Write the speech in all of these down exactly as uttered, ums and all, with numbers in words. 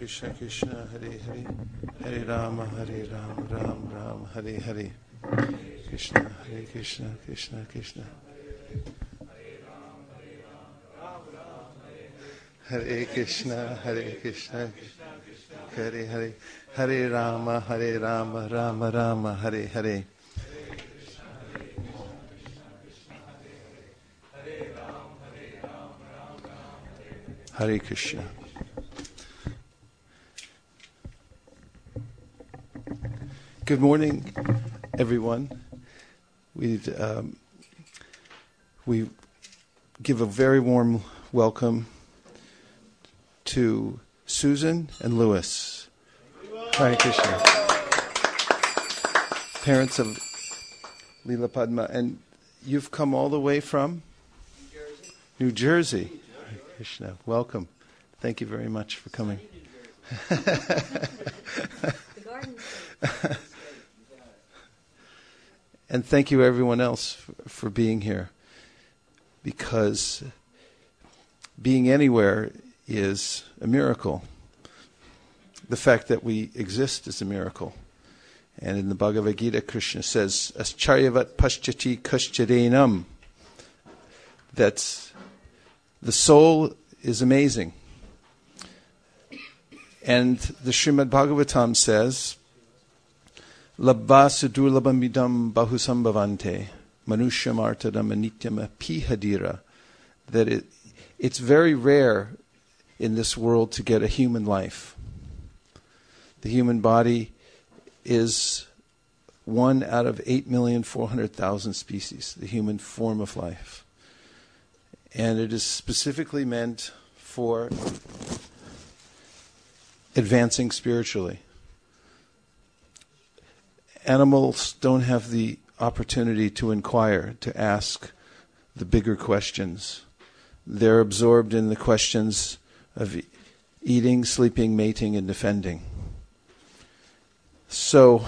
Krishna Krishna Hare Hare Hare Rama Hare Rama Rama Rama Hare Hare Krishna Hare Krishna Krishna Krishna Hare Krishna Hare Krishna Hare Hare Hare Rama Hare Rama Rama Rama Hare Hare Hare Krishna. Good morning, everyone. We um, we give a very warm welcome to Susan and Louis. Hare Krishna. Parents of Leela Padma. And you've come all the way from? New Jersey. New Jersey. Hare Krishna. Welcome. Thank you very much for coming. The garden. And thank you everyone else for, for being here, because being anywhere is a miracle. The fact that we exist is a miracle. And in the Bhagavad Gita, Krishna says, Ascharyavat paschati kashchadenam. That the soul is amazing. And the Srimad Bhagavatam says, Labbasa durlabamidam bahusambhavante manusham artadam anityam apihadira. That it, it's very rare in this world to get a human life. The human body is one out of eight million four hundred thousand species, the human form of life. And it is specifically meant for advancing spiritually. Animals don't have the opportunity to inquire, to ask the bigger questions. They're absorbed in the questions of eating, sleeping, mating, and defending. So,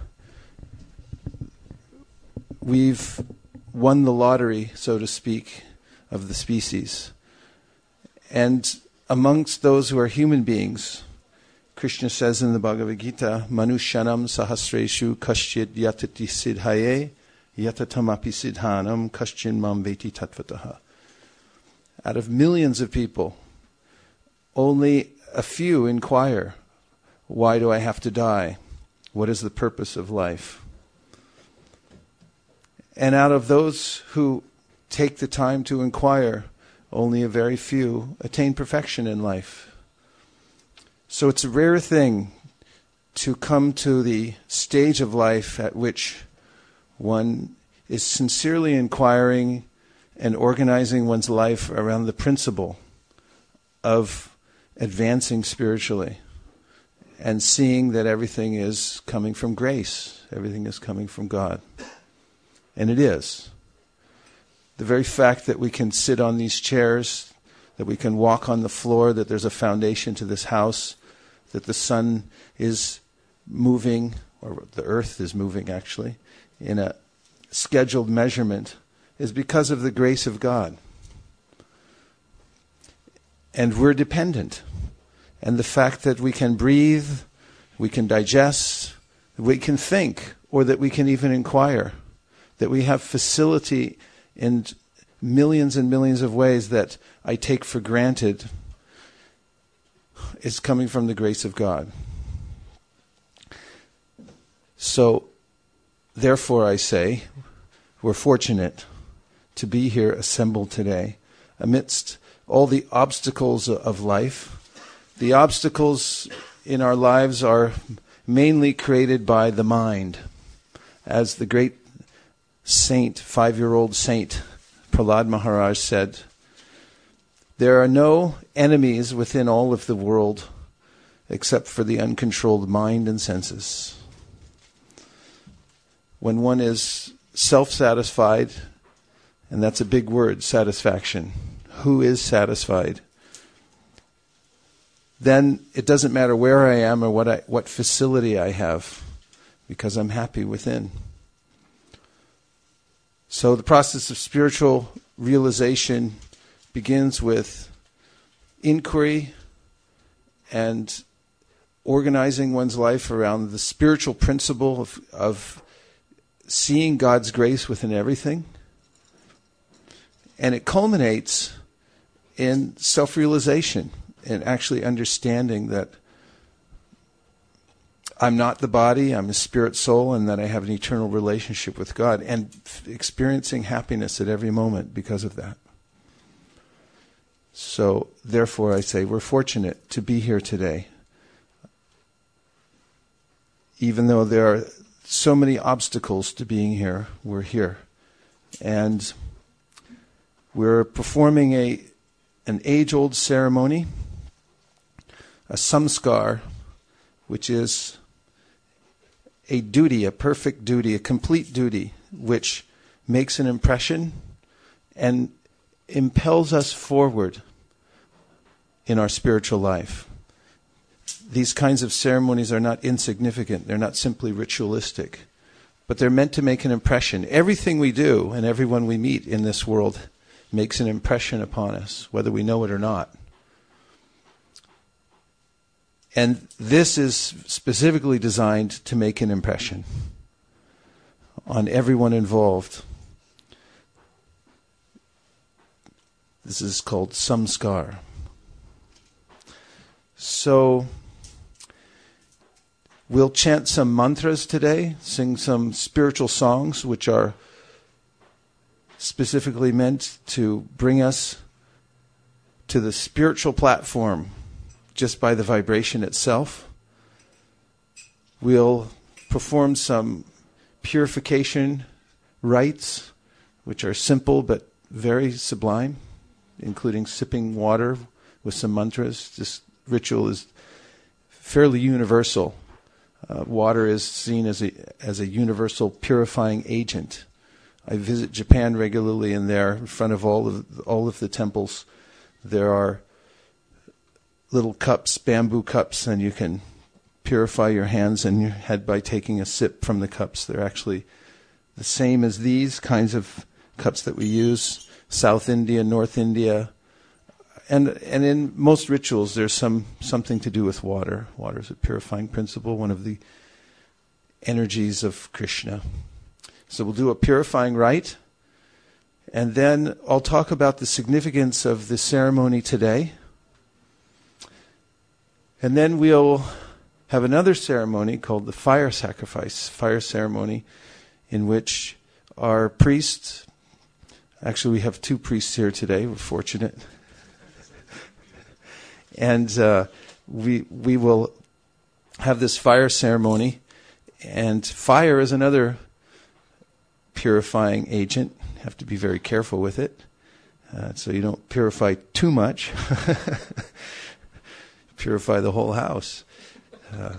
we've won the lottery, so to speak, of the species. And amongst those who are human beings, Krishna says in the Bhagavad Gita, Manushyanam sahasreshu kaschid yatati siddhaye yatatamapi siddhanam kaschin mam veti tatvataha. Out of millions of people, only a few inquire, why do I have to die? What is the purpose of life? And out of those who take the time to inquire, only a very few attain perfection in life. So it's a rare thing to come to the stage of life at which one is sincerely inquiring and organizing one's life around the principle of advancing spiritually and seeing that everything is coming from grace, everything is coming from God. And it is. The very fact that we can sit on these chairs, that we can walk on the floor, that there's a foundation to this house, that the sun is moving, or the earth is moving actually, in a scheduled measurement, is because of the grace of God. And we're dependent. And the fact that we can breathe, we can digest, we can think, or that we can even inquire, that we have facility in millions and millions of ways that I take for granted, is coming from the grace of God. So, therefore I say, we're fortunate to be here assembled today amidst all the obstacles of life. The obstacles in our lives are mainly created by the mind. As the great saint, five-year-old saint, Prahlad Maharaj said, there are no enemies within all of the world except for the uncontrolled mind and senses. When one is self-satisfied, and that's a big word, satisfaction. Who is satisfied? Then it doesn't matter where I am or what I, what facility I have, because I'm happy within. So the process of spiritual realization begins with inquiry and organizing one's life around the spiritual principle of, of seeing God's grace within everything. And it culminates in self-realization and actually understanding that I'm not the body, I'm a spirit soul, and that I have an eternal relationship with God, and f- experiencing happiness at every moment because of that. So, therefore, I say we're fortunate to be here today. Even though there are so many obstacles to being here, we're here. And we're performing a an age-old ceremony, a samskar, which is a duty, a perfect duty, a complete duty, which makes an impression and impels us forward in our spiritual life. These kinds of ceremonies are not insignificant. They're not simply ritualistic, but they're meant to make an impression. Everything we do and everyone we meet in this world makes an impression upon us, whether we know it or not. And this is specifically designed to make an impression on everyone involved. This is called samskar. So, we'll chant some mantras today, sing some spiritual songs which are specifically meant to bring us to the spiritual platform just by the vibration itself. We'll perform some purification rites, which are simple but very sublime, including sipping water with some mantras. This ritual is fairly universal. Uh, water is seen as a as a universal purifying agent. I visit Japan regularly, and there, in front of all of all of the temples, there are little cups, bamboo cups, and you can purify your hands and your head by taking a sip from the cups. They're actually the same as these kinds of cups that we use, South India, North India, and and in most rituals there's some something to do with water. Water is a purifying principle, one of the energies of Krishna. So we'll do a purifying rite, and then I'll talk about the significance of the ceremony today. And then we'll have another ceremony called the fire sacrifice, fire ceremony, in which our priest, actually we have two priests here today, we're fortunate, and uh, we we will have this fire ceremony, and fire is another purifying agent. You have to be very careful with it, uh, so you don't purify too much. Purify the whole house. Uh,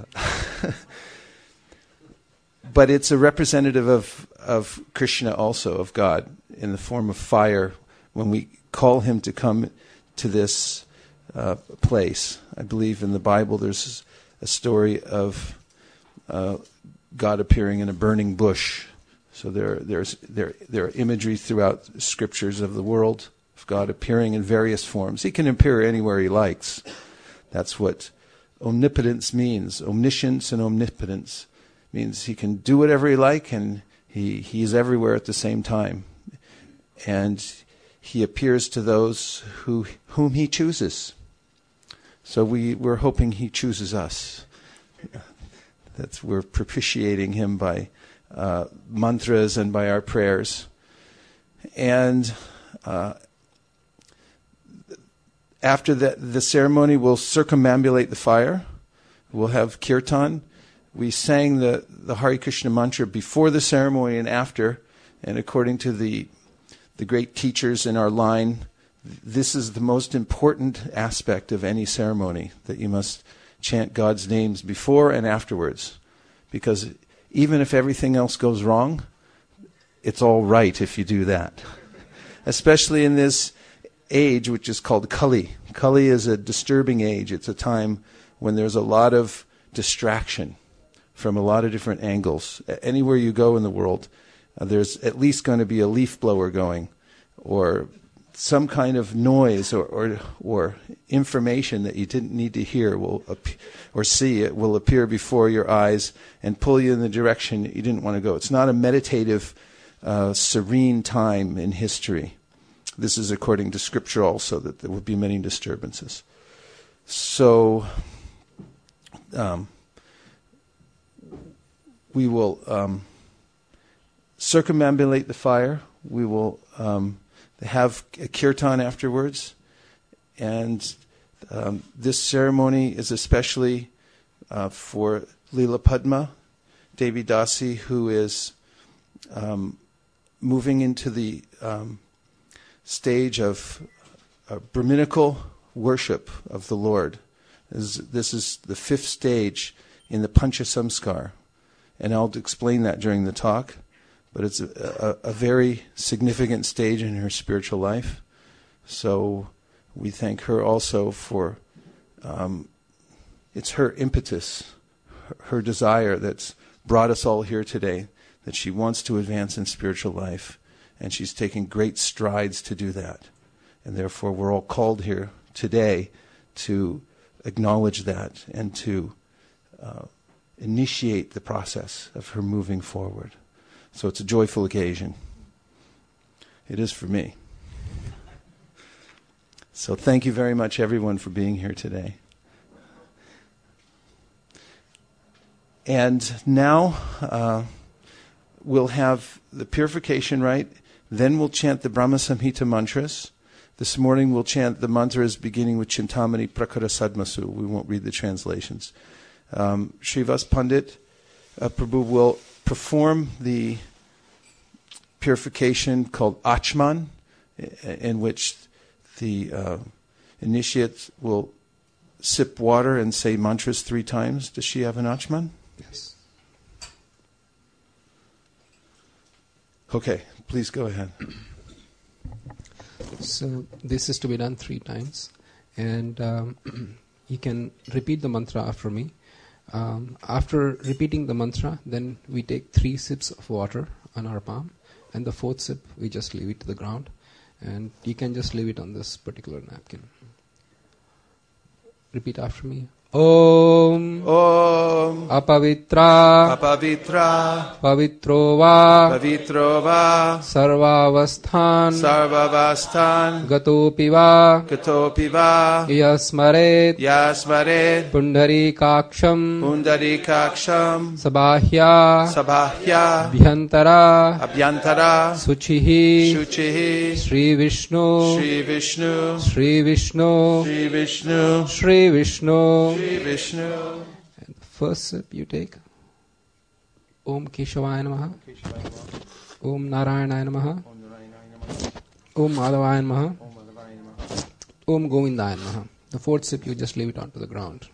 but it's a representative of, of Krishna also, of God, in the form of fire, when we call him to come to this uh, place. I believe in the Bible there's a story of uh, God appearing in a burning bush. So there, there's, there, there are imagery throughout scriptures of the world of God appearing in various forms. He can appear anywhere he likes. That's what omnipotence means. Omniscience and omnipotence means he can do whatever he like, and he, he is everywhere at the same time. And he appears to those who whom he chooses. So we, we're hoping he chooses us. That's, we're propitiating him by uh, mantras and by our prayers. And uh, after the, the ceremony, we'll circumambulate the fire. We'll have kirtan. We sang the, the Hare Krishna mantra before the ceremony and after. And according to the the great teachers in our line, this is the most important aspect of any ceremony, that you must chant God's names before and afterwards. Because even if everything else goes wrong, it's all right if you do that. Especially in this age which is called Kali. Kali is a disturbing age. It's a time when there's a lot of distraction from a lot of different angles. Anywhere you go in the world, uh, there's at least going to be a leaf blower going, or some kind of noise or, or or information that you didn't need to hear will ap- or see, it will appear before your eyes and pull you in the direction that you didn't want to go. It's not a meditative, uh, serene time in history. This is according to Scripture also, that there will be many disturbances. So um, we will um, circumambulate the fire. We will um, have a kirtan afterwards. And um, this ceremony is especially uh, for Leela Padma, Devi Dasi, who is um, moving into the um, stage of uh, Brahminical worship of the Lord. This is, this is the fifth stage in the Pancha Samskar. And I'll explain that during the talk. But it's a, a, a very significant stage in her spiritual life. So we thank her also for, um, it's her impetus, her, her desire that's brought us all here today, that she wants to advance in spiritual life. And she's taking great strides to do that. And therefore we're all called here today to acknowledge that and to uh, initiate the process of her moving forward. So it's a joyful occasion. It is for me. So thank you very much, everyone, for being here today. And now uh, we'll have the purification rite. Then we'll chant the Brahma Samhita mantras. This morning we'll chant the mantras beginning with Chintamani Prakara Sadmasu. We won't read the translations. Um, Srivas Pandit uh, Prabhu will perform the purification called Achman, in which the uh, initiate will sip water and say mantras three times. Does she have an Achman? Yes. Okay, please go ahead. So this is to be done three times. And um, you can repeat the mantra after me. Um, after repeating the mantra, then we take three sips of water on our palm, and the fourth sip we just leave it to the ground, and you can just leave it on this particular napkin. Repeat after me. Om Om Apavitra Apavitra Pavitro Va Pavitro Va Sarvavasthan Sarvavasthan Gatopi Va Gatopi Va Yasmaret Yasmaret Pundarikaksham Pundarikaksham Sabahya Sabahya Bhyantara Abhyantara Suchihi Shuchihi Sri Vishnu Sri Vishnu Sri Vishnu Sri Vishnu Sri Vishnu Sri Vishnu. And first sip you take. Om Keshavaya Namaha. Om Narayanaya Namaha. Om Madhavaya Namaha. Om Govindaya Namaha. The fourth sip you just leave it onto the ground.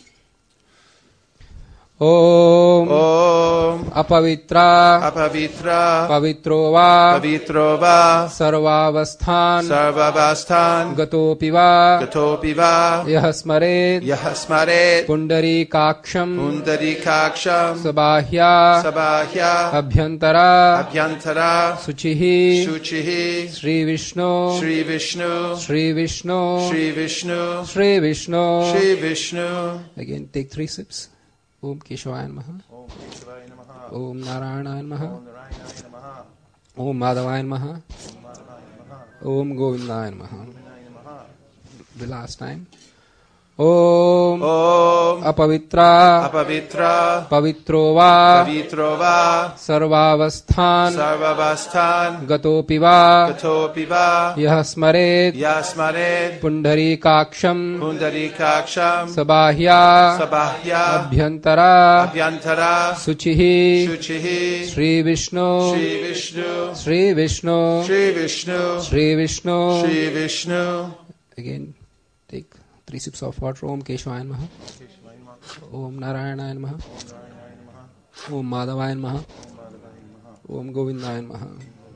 Om Om Apavitra Apavitra Pavitro Va Pavitro Va Sarvavasthan Sarvavasthan Gatopi Va Gatopi Va Yahasmaret Yahasmaret Pundarikaksham Pundarikaksham Sabahya Sabahya Abhyantara Abhyantara Suchihi Shuchihi Sri Vishnu Sri Vishnu Sri Vishnu Sri Vishnu Sri Vishnu. Sri Vishnu. Again, take three sips. Om Keshavaya Namaha. Om Keshavaya Namaha. Om Narayanaya Namaha. Om Narayana Namaha. Om Madhavaya Namaha. Om Madhavaya Namaha. Om Govindaya Namaha. Om Namaha. The last time. Om Om Apavitra Apavitra Pavitro Va Pavitro Va Sarvavasthan Sarvavasthan Gatopi Va Gatopi Va Yahasmaret Yasmaret Pundarikaksham Pundarikaksham Sabahya Sabahya Abhyantara Abhyantara Suchihi Shuchihi Sri Vishnu Sri Vishnu Sri Vishnu Sri Vishnu Sri Vishnu. Sri Vishnu. Again, take three sips of water. Om Keshavaya Namaha. Om Narayanaya Namaha. Om Madhavaya Namaha. Om Govindaya Namaha.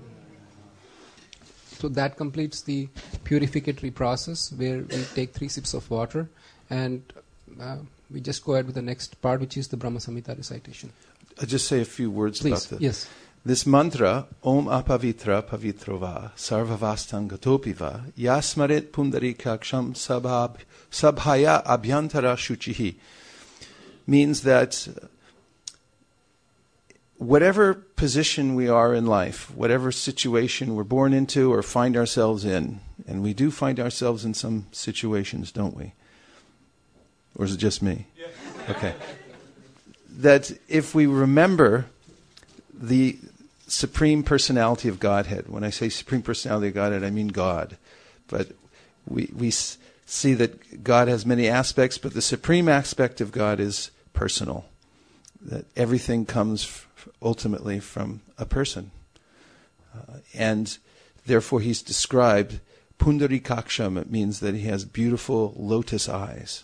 So that completes the purificatory process where we take three sips of water, and uh, we just go ahead with the next part, which is the Brahma Samhita recitation. I'll just say a few words Please, about the yes. This mantra, Om Apavitra Pavitrova Sarvavastang Gatopiva Yasmaret Pundarikaksham Sabhab Sabhaya Abhyantara Shuchihi, means that whatever position we are in life, whatever situation we're born into or find ourselves in, and we do find ourselves in some situations, don't we? Or is it just me? Yeah. Okay. That if we remember the Supreme Personality of Godhead, when I say Supreme Personality of Godhead, I mean God. But we we s- see that God has many aspects, but the supreme aspect of God is personal. That everything comes f- ultimately from a person. Uh, and therefore he's described Pundarikaksham. It means that he has beautiful lotus eyes.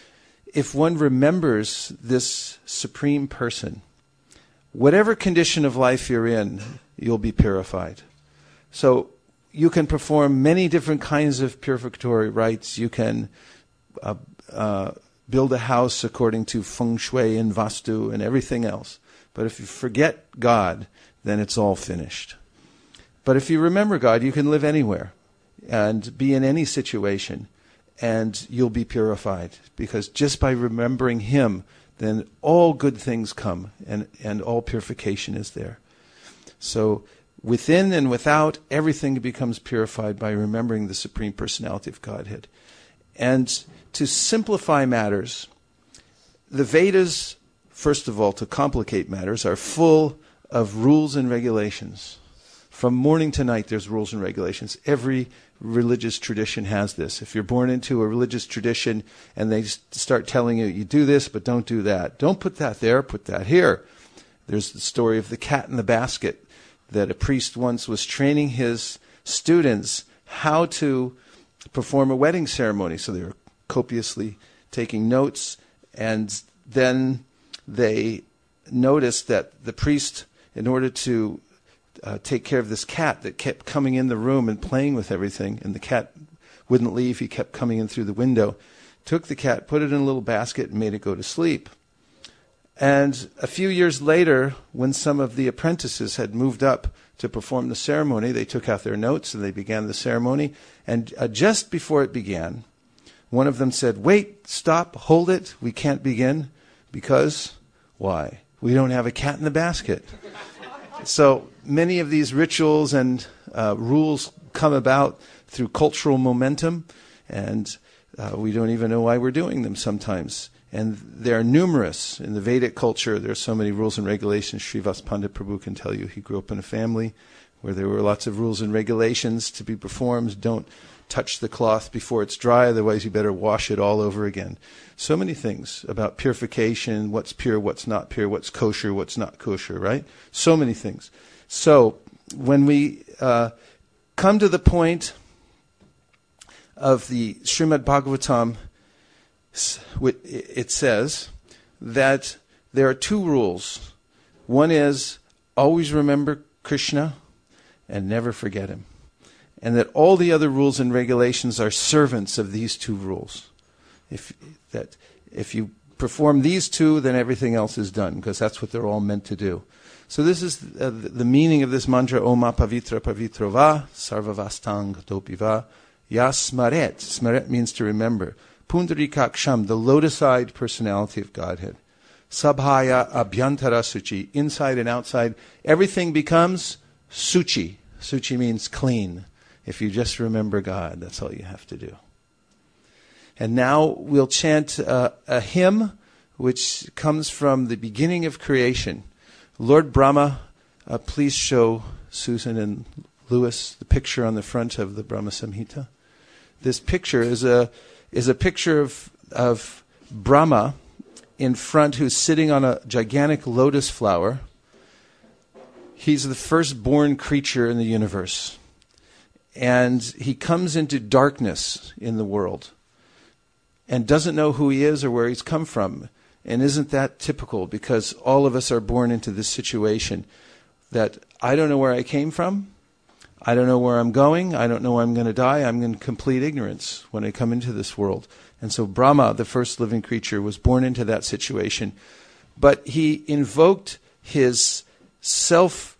If one remembers this supreme person, whatever condition of life you're in, you'll be purified. So you can perform many different kinds of purificatory rites. You can uh, uh, build a house according to feng shui and vastu and everything else. But if you forget God, then it's all finished. But if you remember God, you can live anywhere and be in any situation, and you'll be purified. Because just by remembering Him, then all good things come, and, and all purification is there. So within and without, everything becomes purified by remembering the Supreme Personality of Godhead. And to simplify matters, the Vedas, first of all, to complicate matters, are full of rules and regulations. From morning to night, there's rules and regulations. Every religious tradition has this. If you're born into a religious tradition and they start telling you, you do this, but don't do that. Don't put that there, put that here. There's the story of the cat in the basket, that a priest once was training his students how to perform a wedding ceremony. So they were copiously taking notes, and then they noticed that the priest, in order to Uh, take care of this cat that kept coming in the room and playing with everything, and the cat wouldn't leave, he kept coming in through the window, took the cat, put it in a little basket, and made it go to sleep. And a few years later, when some of the apprentices had moved up to perform the ceremony, they took out their notes and they began the ceremony. And uh, just before it began, one of them said, "Wait, stop, hold it, we can't begin." Because, why? We don't have a cat in the basket. So many of these rituals and uh, rules come about through cultural momentum, and uh, we don't even know why we're doing them sometimes. And they're numerous. In the Vedic culture, there are so many rules and regulations. Srivas Pandit Prabhu can tell you he grew up in a family where there were lots of rules and regulations to be performed. Don't touch the cloth before it's dry, otherwise you better wash it all over again. So many things about purification, what's pure, what's not pure, what's kosher, what's not kosher, right? So many things. So when we uh, come to the point of the Srimad Bhagavatam, it says that there are two rules. One is always remember Krishna and never forget Him. And that all the other rules and regulations are servants of these two rules. If that if you perform these two, then everything else is done, because that's what they're all meant to do. So this is uh, the meaning of this mantra, Om Apavitra Pavitrova, Sarvavastang Topiva, Yasmaret. Smaret means to remember. Pundarikaksham, the lotus-eyed personality of Godhead. Sabhaya Abhyantara Suchi, inside and outside. Everything becomes Suchi. Suchi means clean. If you just remember God, that's all you have to do. And now we'll chant uh, a hymn which comes from the beginning of creation. Lord Brahma, uh, please show Susan and Louis the picture on the front of the Brahma Samhita. This picture is a is a picture of of Brahma in front, who's sitting on a gigantic lotus flower. He's the firstborn creature in the universe. And he comes into darkness in the world and doesn't know who he is or where he's come from. And isn't that typical? Because all of us are born into this situation that I don't know where I came from. I don't know where I'm going. I don't know where I'm going to die. I'm in complete ignorance when I come into this world. And so Brahma, the first living creature, was born into that situation. But he invoked his self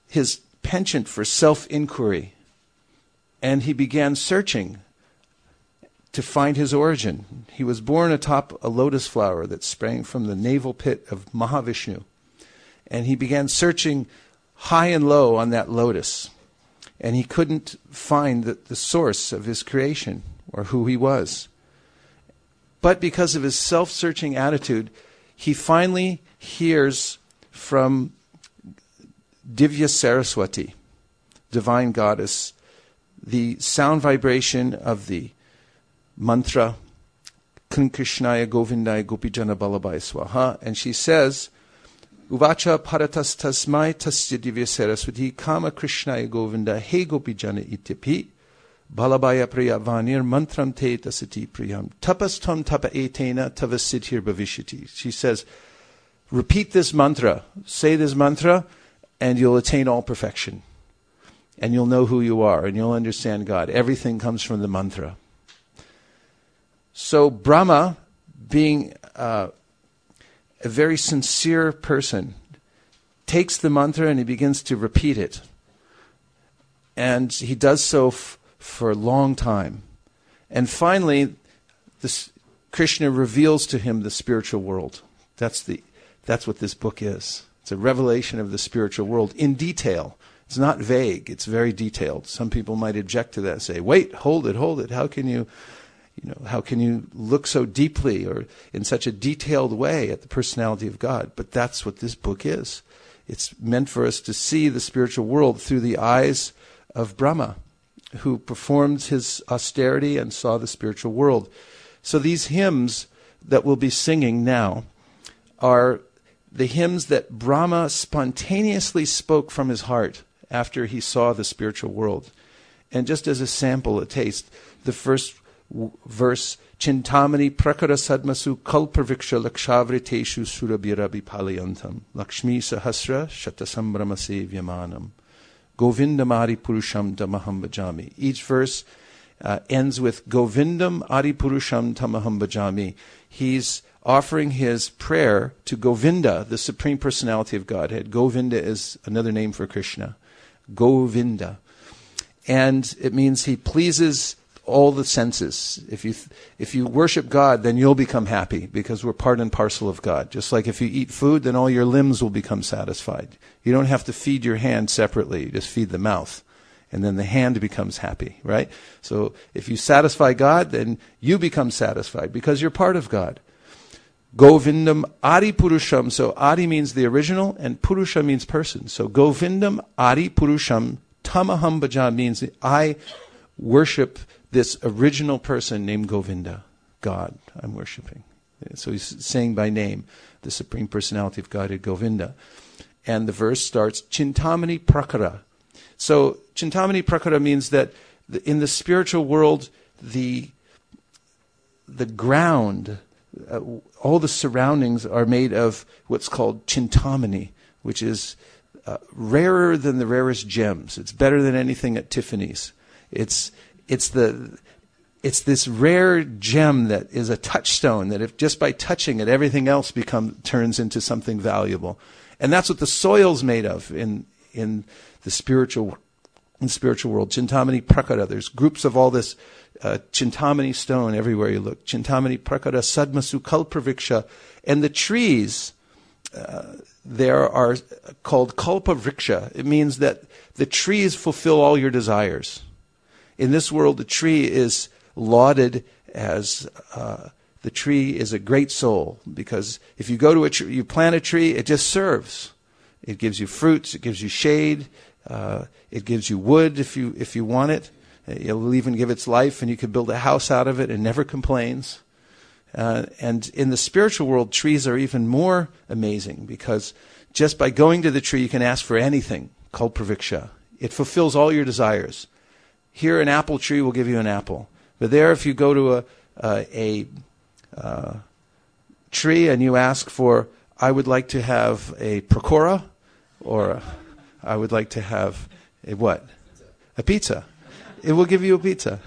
his penchant for self-inquiry, and he began searching to find his origin. He was born atop a lotus flower that sprang from the navel pit of Mahavishnu, and he began searching high and low on that lotus, and he couldn't find the, the source of his creation or who he was. But because of his self-searching attitude, he finally hears from Divya Saraswati, divine goddess, the sound vibration of the mantra Krishnaya Govindaya Gopijana Balabhaya Swaha, and she says, Uvacha Paratas Tasmai Tasya Divya Saraswati Kama Krishnaya Govinda He Gopijana Ityapi Balabhaya Priyavanir Mantram Te Tasati Priyam Tapastam Tapa Etena Tavasitir Bhavishiti. She says, repeat this mantra, say this mantra, and you'll attain all perfection. And you'll know who you are, and you'll understand God. Everything comes from the mantra. So Brahma, being uh, a very sincere person, takes the mantra and he begins to repeat it. And he does so f- for a long time. And finally, this, Krishna reveals to him the spiritual world. That's the that's what this book is. It's a revelation of the spiritual world in detail. It's not vague. It's very detailed. Some people might object to that and say, wait, hold it, hold it. How can you, you know, how can you look so deeply or in such a detailed way at the personality of God? But that's what this book is. It's meant for us to see the spiritual world through the eyes of Brahma, who performed his austerity and saw the spiritual world. So these hymns that we'll be singing now are the hymns that Brahma spontaneously spoke from his heart after he saw the spiritual world. And just as a sample, a taste, the first w- verse, Chintamani prakara sadmasu kalpraviksha lakshavriteshu surabhirabi palayantam lakshmi sahasra shatasambrama sevyamanam govindam adi purusham tamaham bhajami. Each verse uh, ends with Govindam adi purusham tamaham bhajami. He's offering his prayer to Govinda, the Supreme Personality of Godhead. Govinda is another name for Krishna. Govinda. And it means he pleases all the senses. If you if you worship God, then you'll become happy because we're part and parcel of God. Just like if you eat food, then all your limbs will become satisfied. You don't have to feed your hand separately. You just feed the mouth. And then the hand becomes happy, right? So if you satisfy God, then you become satisfied because you're part of God. Govindam Adi Purusham. So Adi means the original and Purusha means person. So Govindam Adi Purusham Tamaham Bhaja means I worship this original person named Govinda. God, I'm worshiping. So he's saying by name the Supreme Personality of Godhead, Govinda. And the verse starts, Chintamani Prakara. So Chintamani Prakara means that in the spiritual world, the the ground, uh, all the surroundings are made of what's called Chintamani, which is uh, rarer than the rarest gems. It's better than anything at Tiffany's. It's it's the it's this rare gem that is a touchstone that if just by touching it, everything else become turns into something valuable. And that's what the soil's made of in in the spiritual in the spiritual world. Chintamani Prakara. There's groups of all this uh, Chintamani stone everywhere you look. Chintamani Prakara Sadmasu Kalpavriksha. And the trees uh, there are called Kalpavriksha. It means that the trees fulfill all your desires. In this world, the tree is lauded as uh, the tree is a great soul, because if you go to a tree, you plant a tree, it just serves. It gives you fruits, it gives you shade, uh, it gives you wood if you if you want it. It'll even give its life, and you can build a house out of it and never complains. Uh, and in the spiritual world, trees are even more amazing, because just by going to the tree, you can ask for anything, Kalpraviksha. It fulfills all your desires. Here, an apple tree will give you an apple. But there, if you go to a uh, a uh, tree and you ask for, I would like to have a pakora, or a, I would like to have a what? A pizza. It will give you a pizza.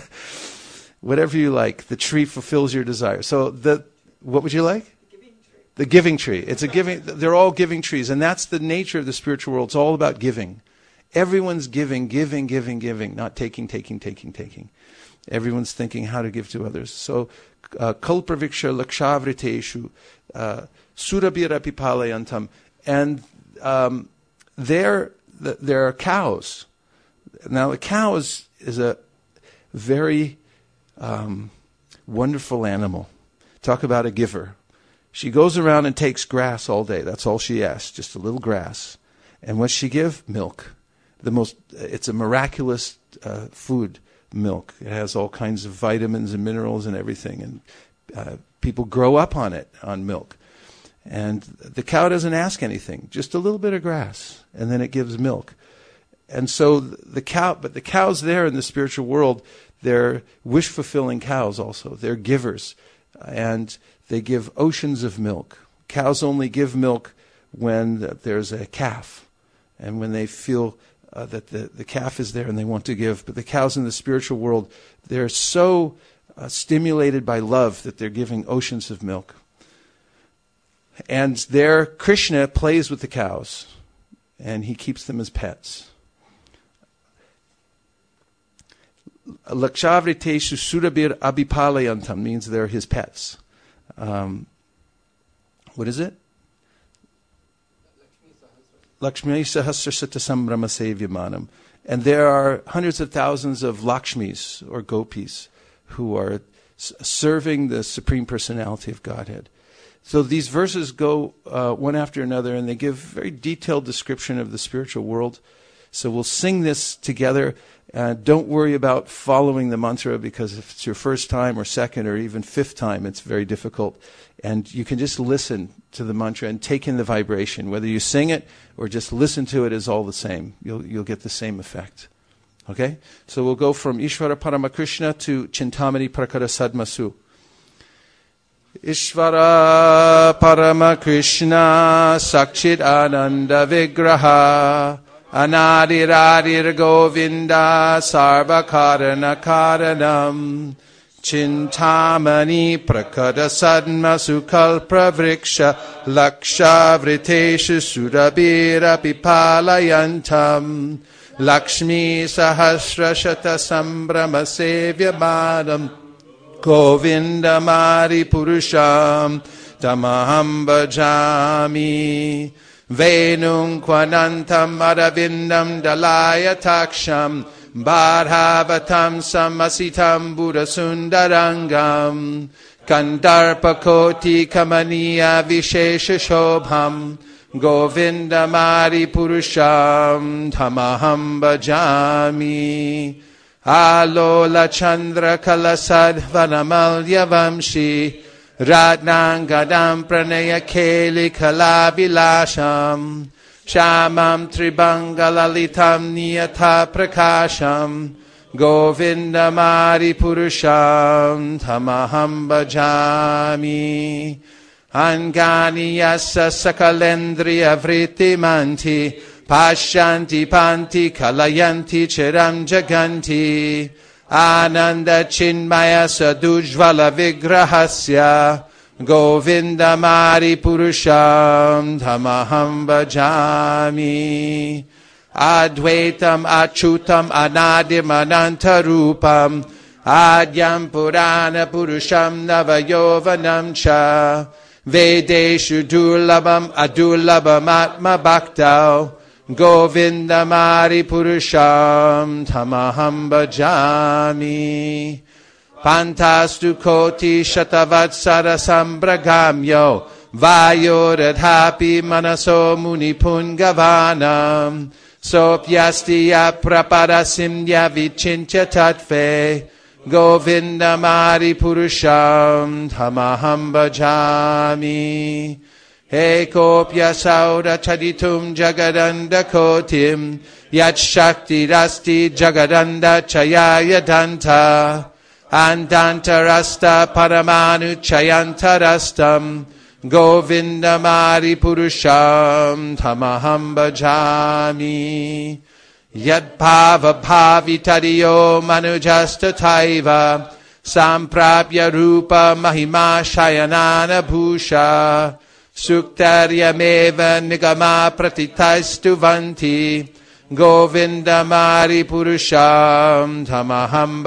Whatever you like. The tree fulfills your desire. So the what would you like? The giving tree. The giving tree. It's a giving, they're all giving trees. And that's the nature of the spiritual world. It's all about giving. Everyone's giving, giving, giving, giving, not taking, taking, taking, taking. Everyone's thinking how to give to others. So, uh, kalpraviksha lakshavriteshu, uh, surabhira pipalayantam. And um, there, there are cows. Now, the cow is, is a very um, wonderful animal. Talk about a giver. She goes around and takes grass all day. That's all she asks, just a little grass. And what's she give? Milk. The most, it's a miraculous uh, food, milk. It has all kinds of vitamins and minerals and everything. And uh, people grow up on it, on milk. And the cow doesn't ask anything, just a little bit of grass, and then it gives milk. And so the cow, but the cows there in the spiritual world, they're wish-fulfilling cows also. They're givers. And they give oceans of milk. Cows only give milk when there's a calf and when they feel uh, that the, the calf is there and they want to give. But the cows in the spiritual world, they're so uh, stimulated by love that they're giving oceans of milk. And there Krishna plays with the cows and he keeps them as pets. Lakshavriteshu surabhir abhipalayantam means they're his pets. Um, what is it? Lakshmi sahasrasata sambrama sevyamanam. And there are hundreds of thousands of Lakshmis or Gopis who are s- serving the Supreme Personality of Godhead. So these verses go uh, one after another and they give very detailed description of the spiritual world. So we'll sing this together. Uh, don't worry about following the mantra because if it's your first time or second or even fifth time, it's very difficult. And you can just listen to the mantra and take in the vibration. Whether you sing it or just listen to it is all the same. You'll, you'll get the same effect. Okay? So we'll go from Ishvara Paramakrishna to Chintamani Prakara Sadmasu. Ishvara Paramakrishna Sakchit Ananda Vigraha Anadiradir Govinda Sarva Karana Karanam Chintamani Prakata Sadmasu Kalpa Vriksha Laksha Vriteshu Surabhira Pipalayantam Lakshmi Sahasra Shata Sambrama Sevyamanam Govinda Mari Purusham Tamaham Bhajami Venum Kwanantam Aravindam Dalaya Taksham Bharhavatam Samasitam Buddha Sundarangam Kandarpa Koti Kamaniya Vishesha Shobham Govinda Mari Purusham Tamaham Bhajami Alola Chandra Kalasad Vanamalya Vamshi Ratnangadam Pranaya Keli Kalabilasham Shamam Tribangalalitam Niyata Prakasham Govinda Mari Purusham Tamaham Bhajami Angani Yasa Sakalendriya Vritti Manti Pashyanti Panti Kalayanti Chiram Jaganti Ananda Chinmaya Sadujvala Vigrahasya Govinda Mari Purusham Tamaham Bhajami Advaitam Achutam Anadim Anantarupam Adyam Purana Purusham Navayovanam Cha Vedeshu Durlabam Adurlabam Atma Bhaktau Govinda Mari Purusham Tamaham Bhajami Pantastu Koti Shatavatsara Sambragamyo Vayoradhapi Manaso Munipungavanam Sopyastiya Praparasimya Vichincha Tatve Govinda Mari Purusham Tamaham Bhajami Ekopya Saura Chaditum Jagadanda Kotim Yat Shakti Rasti Jagadanda Chayaya Danta Andanta Rasta Paramanu Chayanta Rastam Govinda Mari Purusham Tamaham Bhajami Yad Bhava Bhavitadiyo Manujasta Taiva Samprapya Rupa Mahima Shayanana Bhusha Suktaryameva nigama pratitaistuvanti Govindamari purusham tamaham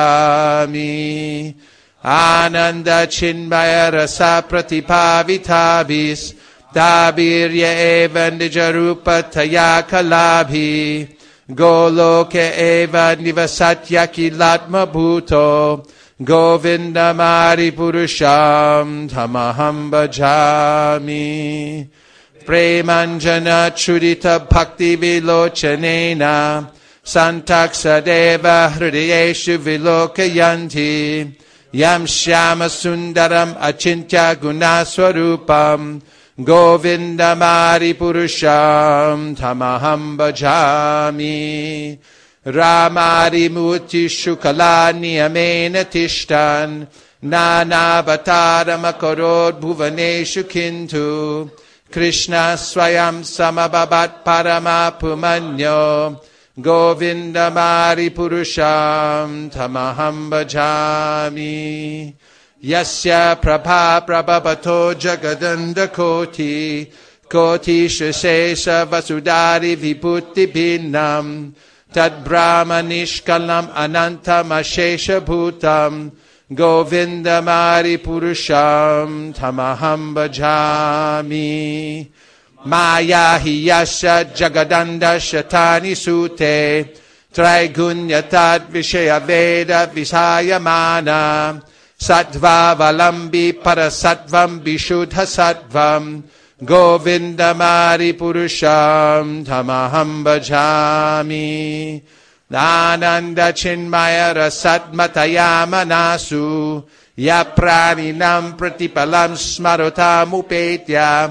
bhajami Ananda chinmaya rasa pratipavitavis Dabirya eva nijarupa taya kalabhi Goloke eva nivasatya kilatma bhuto Govindamari purusham tamaham bhajami Premanjana chudita bhakti vilochanena Santaksadeva hridayeshu vilokayanti Yam shyama sundaram achintya gunaswarupam Govindamari purusham tamaham bhajami Ramari muti shukala niyamena tishtan Nanavataram akarod bhuvaneshu kintu Krishna swayam samababat parama pumanyo Govindamari purusham tamaham bhajami Yasya prabha prabhapato jagadanda koti Koti shesha vasudari vibhuti bhinnam Tad brahma nishkalam anantam ashesha bhutam Govindamari purusham tamaham bhajami Maya hiyasya jagadanda shatani sute Traigunya tad vishaya veda visayamana Sattva valambi parasattvam vishuddha sattvam Govindamari purusham tamaham bhajami Ananda chinmaya rasatmataya manasu Ya praninam pratipalam smarotam upetya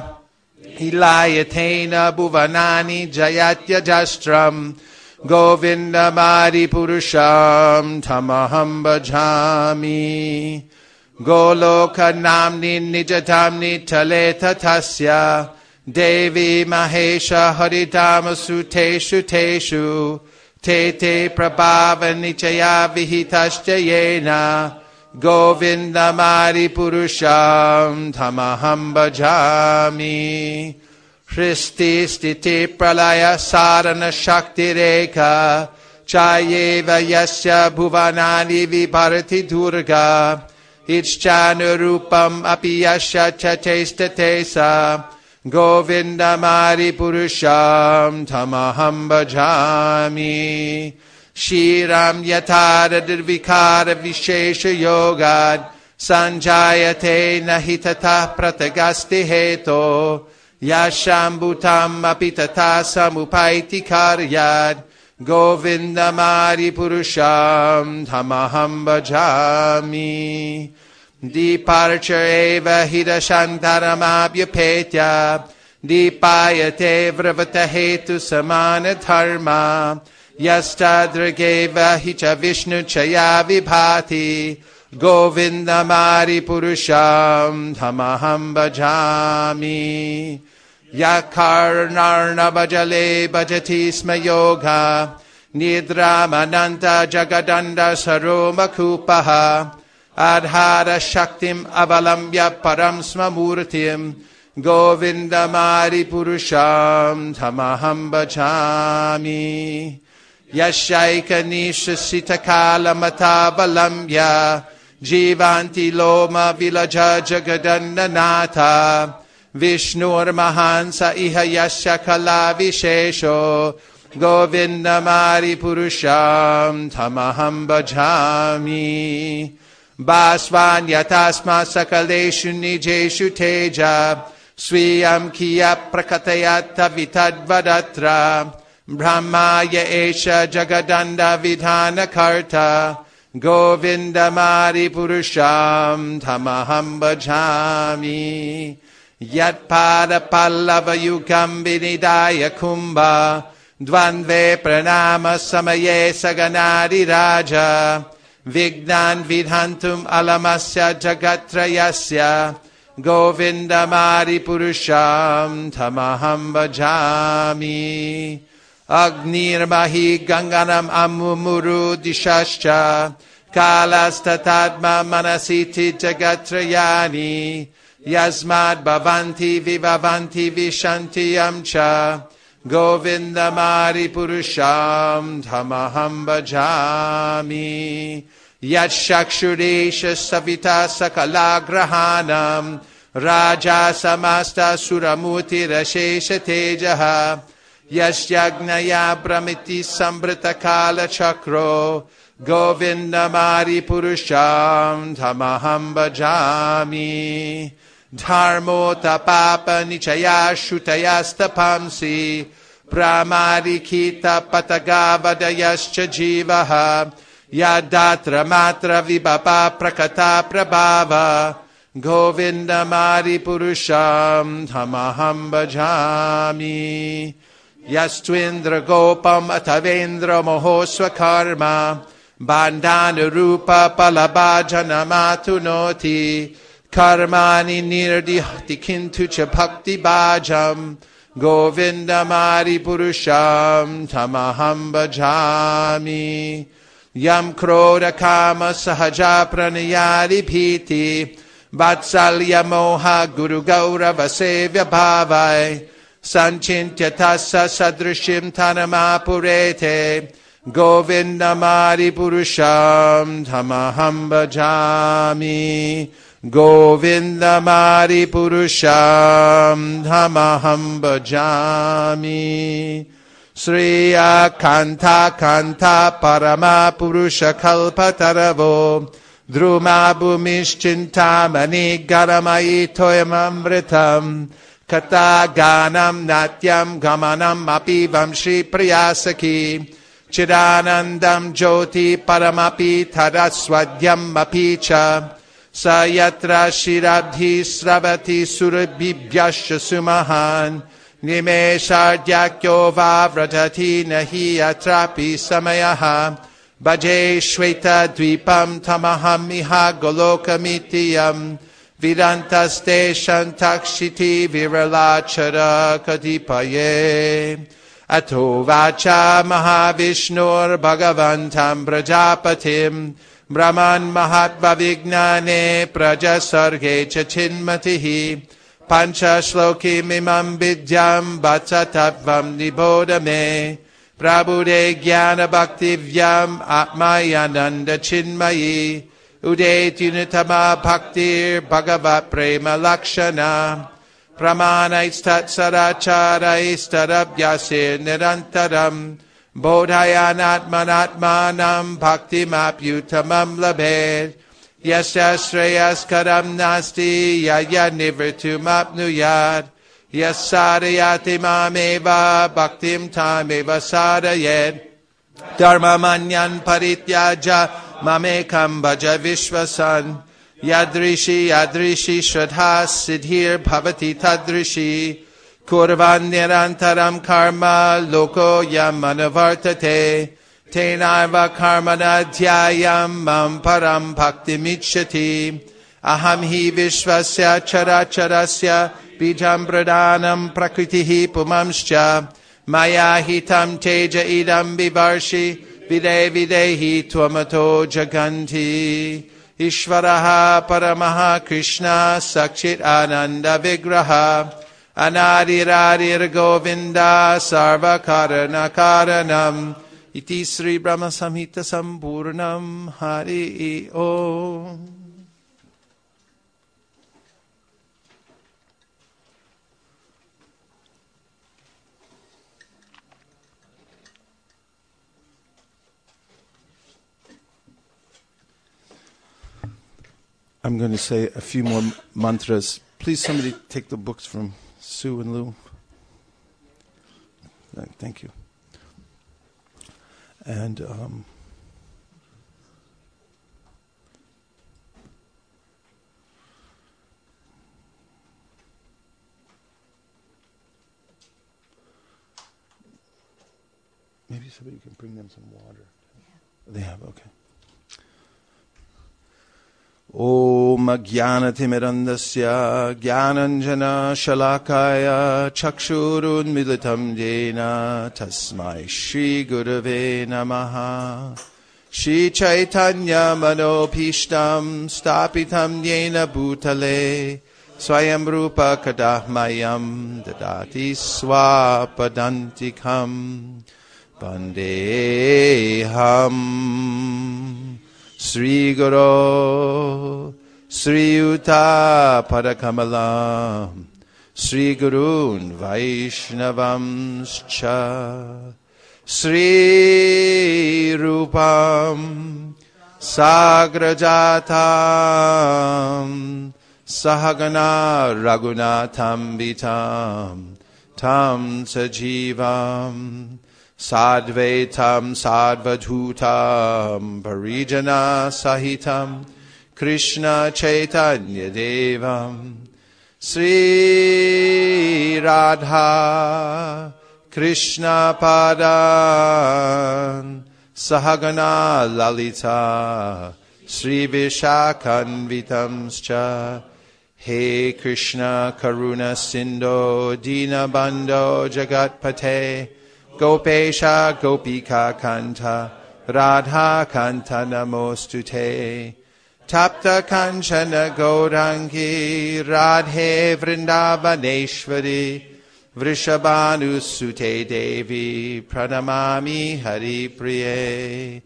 Hilayatena bhuvanani jayatya jastram Govindamari purusham tamaham bhajami Goloka namni nijatamni taleta tasya Devi mahesha haritama suteshu teshu Te te prabhava nichaya vihitascha yena Govindamari purusham tamaham bhajami Shristi stiti pralaya sarana shakti reka Chayeva yasya bhuvanani vibharati durga Ichchanurupam api yasya chatestatesa Govindamari purusham tamaham bhajami Shiram yatara dirvikara vishesha yogad Sanjayate nahitata pratagasti heto Yashambhutam apitata samupaiti karyad Govindamari purusham tamaham bhajami Diparcha eva hidashantaramabhyapetya Dipayate vravata hetu samana dharma Yastadrageva hicha vishnu chaya vibhati Govindamari purusham tamaham bhajami Yakarnarna bhajale bhajati sma yoga Nidramananta jagadanda saroma kupaha Adhara shaktim avalambya param smamurtim Govindamari purusham tamaham bhajami Yashaika nishasita kala matavalambya Jivanti loma vilaja jagadannanata Vishnur mahansa iha yasya kala vishesho Govindamari purusham tamaham bhajami Basvanyatasma sakaleshu nijeshu teja Swiyam kiya prakatayata vitadvadatra Brahmaya esha jagadanda vidhana karta Govindamari purusham tamaham bhajami Yat pada pallava yukam vinidaya kumbha Dvanve pranama samaye saganadi raja Vignan vidhantum alamasya jagatrayasya Govindamari purusham tamaham bhajami Agnirmahi ganganam amumuru dishascha Kalastatadma manasiti jagatrayani Yasmad bhavanti vibhavanti vishanti yamcha Govindamari purusham dhamaham bhajami Yat shakshuresha savita sakalagrahanam Raja samasta suramuti rashesha tejaha Yasyagnaya brahmiti sambrita kala chakro Govindamari purusham dhamaham bhajami Dharmo tapapa nichaya shutayastapamsi Pramarikita patagavadayascha jivaha Yadatra matra vibhapa prakata prabhava Govindamari purusham dhamaham bhajami Yastvindra gopam atavendra mohosva karma Bandhana rupa palabhajana matunoti Karmani nirdihti kintu cha bhakti bhajam Govindamari purusham tamaham bhajami Yam krodha kama sahaja pranayari bhiti Vatsalya moha guru gaurava sevya bhavai Sanchintya tassa sadrishim tanamapurete Govindamari purusham tamaham bhajami Govindamari purusham dhamaham bhajami Sriya kanta kanta parama purusha kalpataravo Druma bhumischintamani garamayi toyamamritam Kata ganam natyam gamanam api vamshri priyasaki Chidanandam jyoti paramapi taraswadyam api cha Sayatra shirabdhi sravati surabhibhyasya sumahan Nimeshardhyakyo vavratati nahi atrapi samayaha Bhaje shveta dvipam tamaham iha golokamitiyam Vidantaste shantakshiti viralachara kadipaye Ato vacha mahavishnur bhagavantam prajapatim Brahman mahatva vignane praja sarge cha chinmatihi Pancha shloki mimam vidyam bhatsatattvam nibodhame Prabhude jnana bhakti vyam atmayananda chinmayi Udet unitama bhaktir bhagavat prema lakshana Pramanais tat sadacharais tadabhyasir nirantaram Bodhayanatmanatmanam bhakti mapyutamam labhed Yasya shreyas karam nasti yaya nivritumapnuyad Yasadayati mameva bhaktim tameva sadayed Dharma manyan parityaja mamekam bhaja vishvasan Yadrishi yadrishi shraddha siddhir bhavati tadrishi Kurvan nirantaram karma loko yam manavartate Tenaiva karmana dhyayam mam param bhakti mitshati Aham hi vishvasya characharasya bijam pradanam prakritihi pumamscha Maya hitam teja idam bivarshi vide videhi tvamato jaganti Ishvaraha paramaha Krishna sakshit ananda vigraha Anadiradir Govinda Sarva Karana Karanam Iti Sri Brahma Samhita Sampurnam Hari Om. I'm going to say a few more mantras. Please, somebody take the books from Sue and Lou. Thank you. And um, maybe somebody can bring them some water. Yeah. They have, okay. Om Jnanatimidandasya Jnananjana Shalakaya Chakshurun Militam Jena Tasmai Shri Gurave Namaha Shri Chaitanya Manopishtam Stapitam Jena Bhutale Swayam Rupa Kadahmayam Dadati Swapadantikam Vandeham Sri Guru Sri Yuta Padakamalam Sri Gurun Vaishnavamscha Sri Rupam Sagrajatam Sahagana Raghunatham Vitam Tam Sajivam Sadvaitam Sadvadhutam Parijana Sahitam Krishna Chaitanya Devam Sri Radha Krishna Padan Sahagana Lalita Sri Vishakhanvitamscha He Krishna Karuna Sindho Dinabandho Jagatpate Gopesha Gopika Kanta Radha Kanta Namostute Tapta Kanchana Gaurangi Radhe Vrindavaneshwari Vrishabhanu Sute Devi Pranamami Hari Priye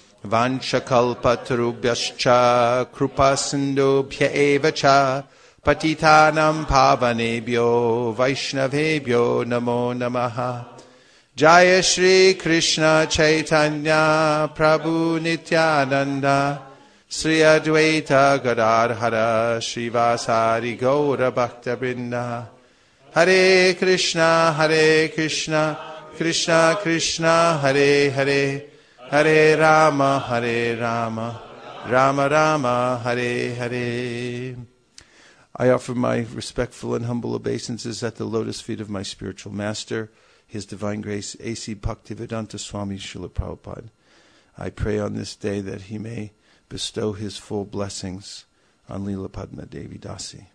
Vanchakalpatarubhyascha Krupasindubhya evacha Patitanam Pavanebhyo Vaishnavebhyo Namo Namaha Jaya Shri Krishna Chaitanya Prabhu Nityananda Sri Advaita Gadadhara Srivasari Gaura Bhakta Vrinda Hare Krishna Hare Krishna Krishna Krishna Hare Hare Hare Rama Hare Rama Rama Rama Hare Hare. I offer my respectful and humble obeisances at the lotus feet of my spiritual master, His Divine Grace A C Bhaktivedanta Swami Srila Prabhupada. I pray on this day that he may bestow his full blessings on Leela Padma Devi Dasi.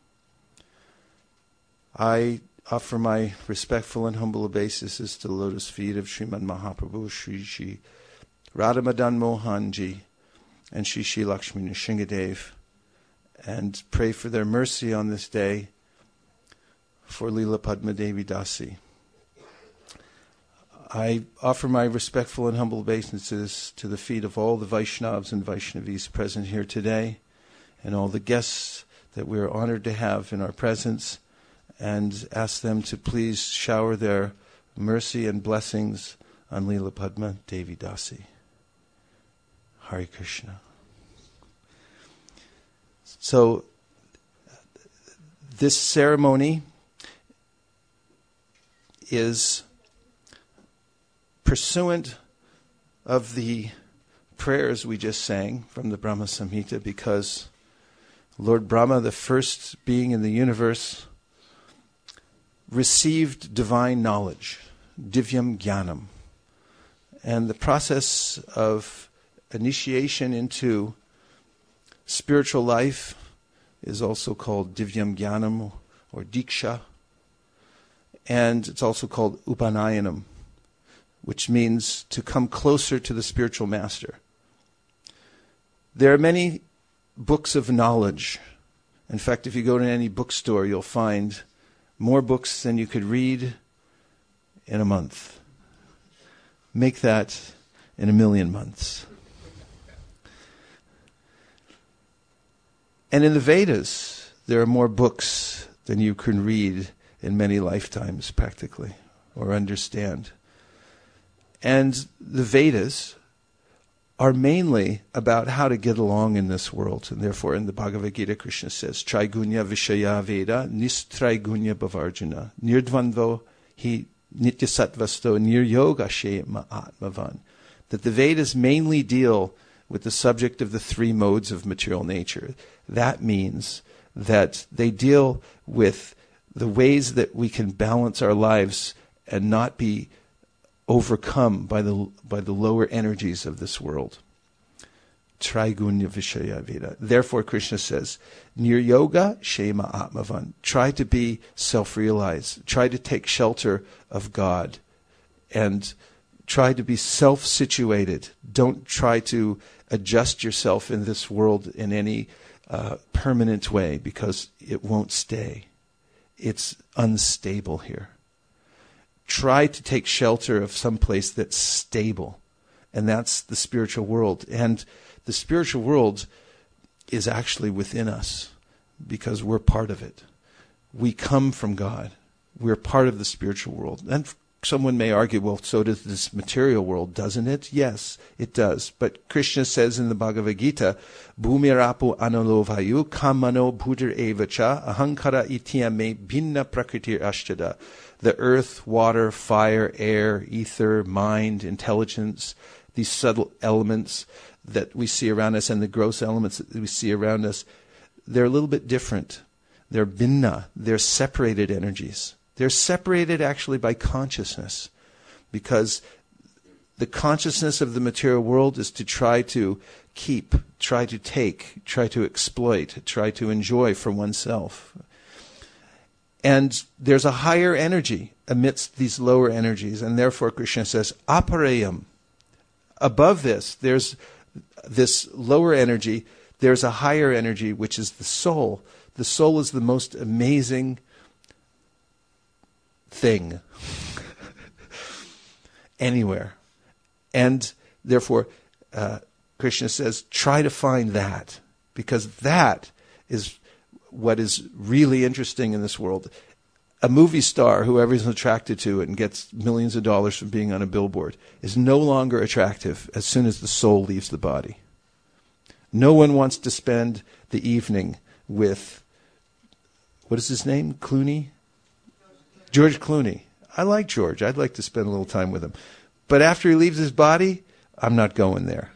I offer my respectful and humble obeisances to the lotus feet of Srimad Mahaprabhu Sri Sri Radha Madan Mohanji and Sri Sri Lakshmi Nrsingadev, and pray for their mercy on this day for Leela Padma Devi Dasi. I offer my respectful and humble obeisances to the feet of all the Vaishnavas and Vaishnavis present here today, and all the guests that we are honored to have in our presence, and ask them to please shower their mercy and blessings on Leela Padma Devi Dasi. Hare Krishna. So, this ceremony is pursuant of the prayers we just sang from the Brahma Samhita, because Lord Brahma, the first being in the universe, received divine knowledge, divyam jnanam. And the process of initiation into spiritual life is also called divyam jnanam or diksha, and it's also called upanayanam, which means to come closer to the spiritual master. There are many books of knowledge. In fact, if you go to any bookstore, you'll find more books than you could read in a month. Make that in a million months. And in the Vedas, there are more books than you can read in many lifetimes, practically, or understand. And the Vedas are mainly about how to get along in this world. And therefore, in the Bhagavad Gita, Krishna says, Traigunya Vishaya Veda, Nistraigunya Bhavarjuna, Nirdvandvo hi Nityasatvasto Niryoga Shema Atmavan. That the Vedas mainly deal with the subject of the three modes of material nature. That means that they deal with the ways that we can balance our lives and not be overcome by the by the lower energies of this world. Traigunya Vishaya Veda. Therefore, Krishna says, Niryoga Shema Atmavan. Try to be self-realized. Try to take shelter of God. And try to be self-situated. Don't try to adjust yourself in this world in any uh, permanent way, because it won't stay. It's unstable here. Try to take shelter of some place that's stable, and that's the spiritual world. And the spiritual world is actually within us, because we're part of it. We come from God. We're part of the spiritual world. And someone may argue, well, so does this material world, doesn't it? Yes, it does. But Krishna says in the Bhagavad Gita, Bhumirapu analovayu kamano bhutir evacha ahankara ityame binna prakritir ashtada. The earth, water, fire, air, ether, mind, intelligence, these subtle elements that we see around us and the gross elements that we see around us, they're a little bit different. They're binna. They're separated energies. They're separated actually by consciousness, because the consciousness of the material world is to try to keep, try to take, try to exploit, try to enjoy for oneself. And there's a higher energy amidst these lower energies, and therefore Krishna says, aparayam. Above this, there's this lower energy, there's a higher energy, which is the soul. The soul is the most amazing thing anywhere. And therefore, uh, Krishna says, try to find that, because that is what is really interesting in this world. A movie star, whoever is attracted to it and gets millions of dollars from being on a billboard, is no longer attractive as soon as the soul leaves the body. No one wants to spend the evening with, what is his name? Clooney? George Clooney. I like George. I'd like to spend a little time with him. But after he leaves his body, I'm not going there.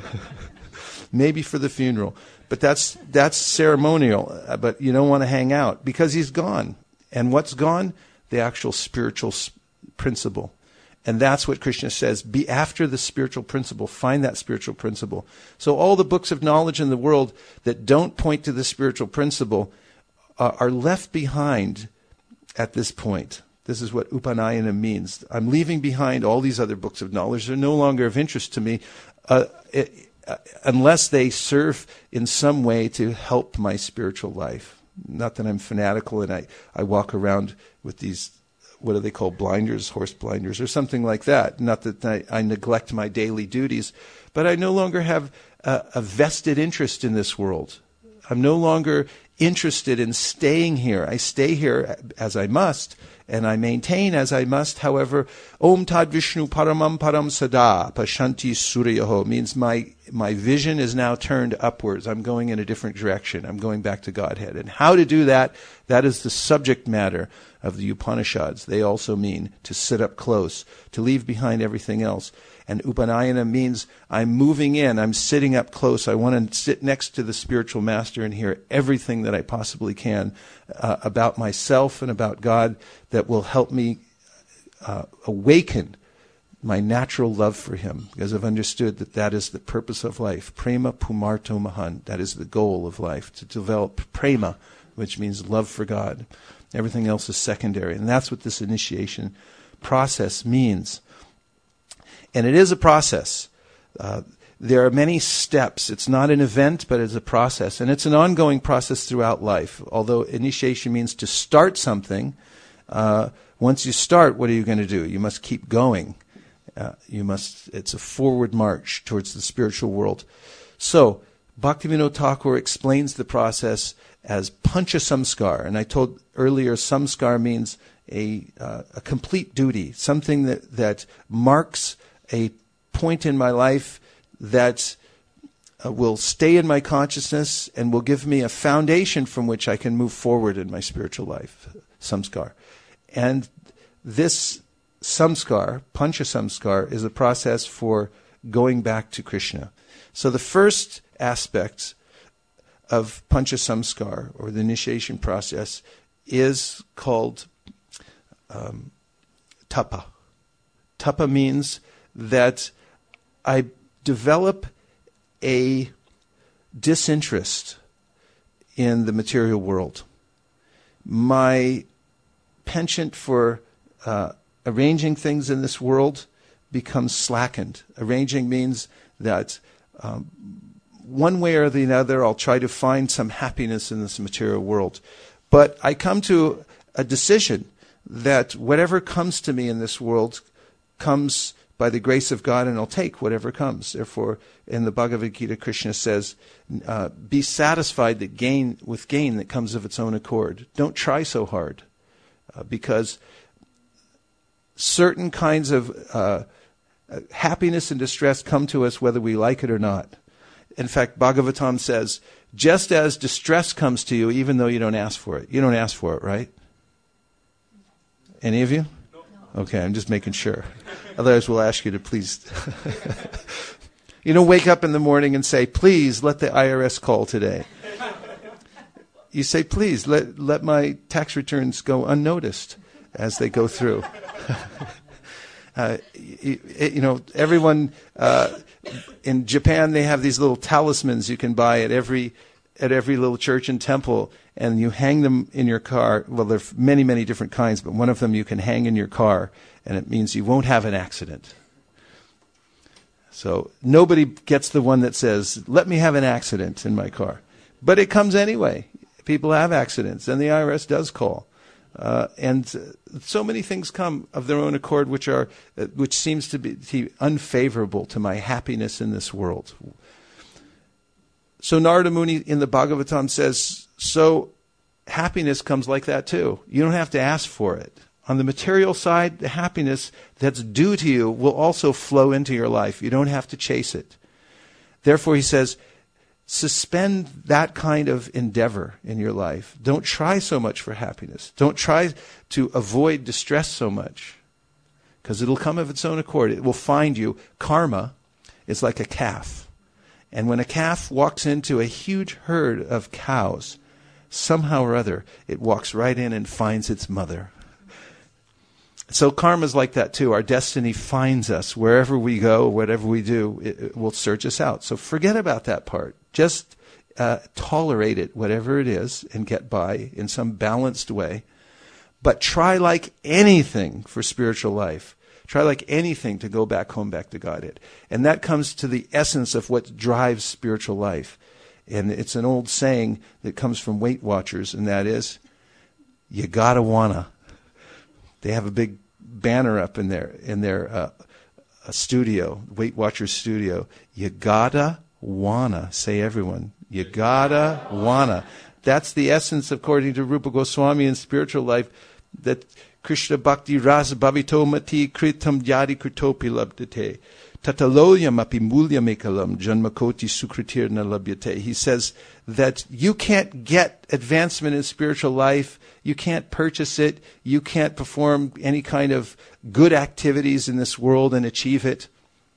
Maybe for the funeral. But that's that's ceremonial. But you don't want to hang out because he's gone. And what's gone? The actual spiritual principle. And that's what Krishna says. Be after the spiritual principle. Find that spiritual principle. So all the books of knowledge in the world that don't point to the spiritual principle uh, are left behind at this point. This is what Upanayana means. I'm leaving behind all these other books of knowledge. They're no longer of interest to me uh, it, uh, unless they serve in some way to help my spiritual life. Not that I'm fanatical and I, I walk around with these, what do they call, blinders, horse blinders, or something like that. Not that I, I neglect my daily duties, but I no longer have a, a vested interest in this world. I'm no longer interested in staying here. I stay here as I must, and I maintain as I must. However, Om Tad Vishnu Paramam Param Sada Pashanti Suryaho means my my vision is now turned upwards. I'm going in a different direction. I'm going back to Godhead. And how to do that, that is the subject matter of the Upanishads. They also mean to sit up close, to leave behind everything else. And Upanayana means I'm moving in, I'm sitting up close. I want to sit next to the spiritual master and hear everything that I possibly can uh, about myself and about God that will help me uh, awaken my natural love for him, because I've understood that that is the purpose of life. Prema pumarto mahan, that is the goal of life, to develop prema, which means love for God. Everything else is secondary. And that's what this initiation process means. And it is a process. Uh, there are many steps. It's not an event, but it's a process. And it's an ongoing process throughout life. Although initiation means to start something, uh, once you start, what are you going to do? You must keep going. Uh, you must. It's a forward march towards the spiritual world. So, Bhaktivinoda Thakur explains the process as pancha samskar. And I told earlier, samskar means a, uh, a complete duty, something that, that marks a point in my life that uh, will stay in my consciousness and will give me a foundation from which I can move forward in my spiritual life, samskar. And this samskar, pancha samskar, is a process for going back to Krishna. So the first aspect of pancha samskar, or the initiation process, is called um, tapa. Tapa means that I develop a disinterest in the material world. My penchant for uh, arranging things in this world becomes slackened. Arranging means that um, one way or the other, I'll try to find some happiness in this material world. But I come to a decision that whatever comes to me in this world comes by the grace of God, and I'll take whatever comes. Therefore, in the Bhagavad Gita, Krishna says, uh, be satisfied that gain with gain that comes of its own accord. Don't try so hard, uh, because certain kinds of uh, happiness and distress come to us whether we like it or not. In fact, Bhagavatam says, just as distress comes to you, even though you don't ask for it. You don't ask for it, right? Any of you? No. Okay, I'm just making sure. Otherwise, we'll ask you to please. You don't wake up in the morning and say, please let the I R S call today. You say, please let let my tax returns go unnoticed as they go through. uh, you, you know, everyone uh, in Japan, they have these little talismans you can buy at every at every little church and temple, and you hang them in your car. Well, there are many, many different kinds, but one of them you can hang in your car, and it means you won't have an accident. So nobody gets the one that says, let me have an accident in my car. But it comes anyway. People have accidents, and the I R S does call. Uh, and uh, so many things come of their own accord which are, uh, which seems to be to unfavorable to my happiness in this world. So Narada Muni in the Bhagavatam says, so happiness comes like that too. You don't have to ask for it. On the material side, the happiness that's due to you will also flow into your life. You don't have to chase it. Therefore, he says, suspend that kind of endeavor in your life. Don't try so much for happiness. Don't try to avoid distress so much, because it'll come of its own accord. It will find you. Karma is like a calf. And when a calf walks into a huge herd of cows, somehow or other, it walks right in and finds its mother. So karma is like that too. Our destiny finds us wherever we go, whatever we do, it, it will search us out. So forget about that part. Just uh, tolerate it, whatever it is, and get by in some balanced way. But try like anything for spiritual life. Try like anything to go back home, back to Godhead. And that comes to the essence of what drives spiritual life. And it's an old saying that comes from Weight Watchers, and that is, you gotta wanna. They have a big banner up in their in their uh, a studio, Weight Watchers studio. You gotta wanna. Say everyone. You gotta wanna. That's the essence, according to Rupa Goswami, in spiritual life, that Krishna Bhakti Rasa Bhavito Mati Kritam Yadi Kritopi Labdate Tataloyam Api Mulyamekalam Janmakoti Sukritirna Labhyate. He says that you can't get advancement in spiritual life. You can't purchase it. You can't perform any kind of good activities in this world and achieve it.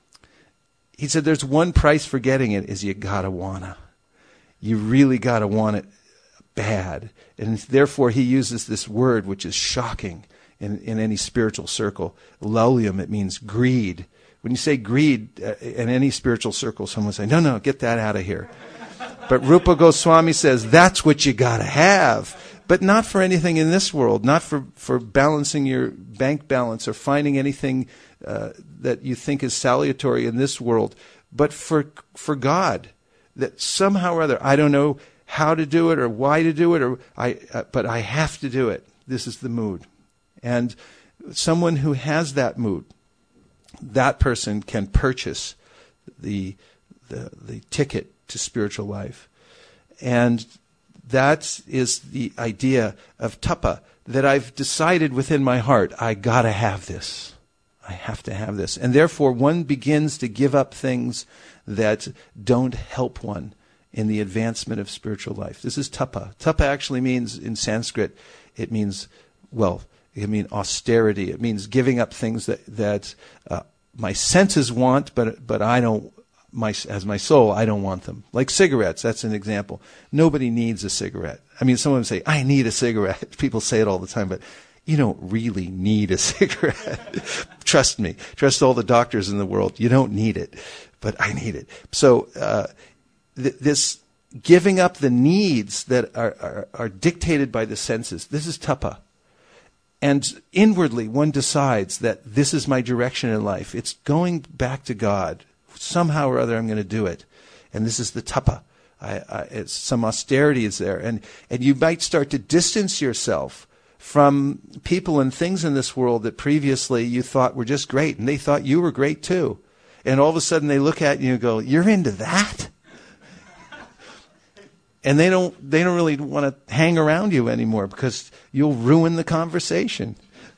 He said there's one price for getting it, is you gotta wanna. You really gotta want it bad. And therefore he uses this word which is shocking in, in any spiritual circle. Laulyam, it means greed. When you say greed uh, in any spiritual circle, someone will say, no, no, get that out of here. But Rupa Goswami says that's what you gotta have. But not for anything in this world, not for, for balancing your bank balance or finding anything uh, that you think is salutary in this world, but for for God. That somehow or other, I don't know how to do it or why to do it, or I, uh, but I have to do it. This is the mood. And someone who has that mood, that person can purchase the the, the ticket to spiritual life. And that is the idea of tapa, that I've decided within my heart, I gotta have this. I have to have this. And therefore one begins to give up things that don't help one in the advancement of spiritual life. This is tapa. Tapa actually means, in Sanskrit, it means, well, it means austerity. It means giving up things that, that uh, my senses want, but but I don't, my as my soul, I don't want them. Like cigarettes, that's an example. Nobody needs a cigarette. I mean, someone would say, I need a cigarette. People say it all the time, but you don't really need a cigarette. Trust me. Trust all the doctors in the world. You don't need it, but I need it. So uh, th- this giving up the needs that are, are, are dictated by the senses, this is tapa. And inwardly, one decides that this is my direction in life. It's going back to God. Somehow or other, I'm going to do it. And this is the tapa. I, I, it's, some austerity is there. And, and you might start to distance yourself from people and things in this world that previously you thought were just great, and they thought you were great too. And all of a sudden they look at you and go, "You're into that?" And they don't they don't really want to hang around you anymore because you'll ruin the conversation.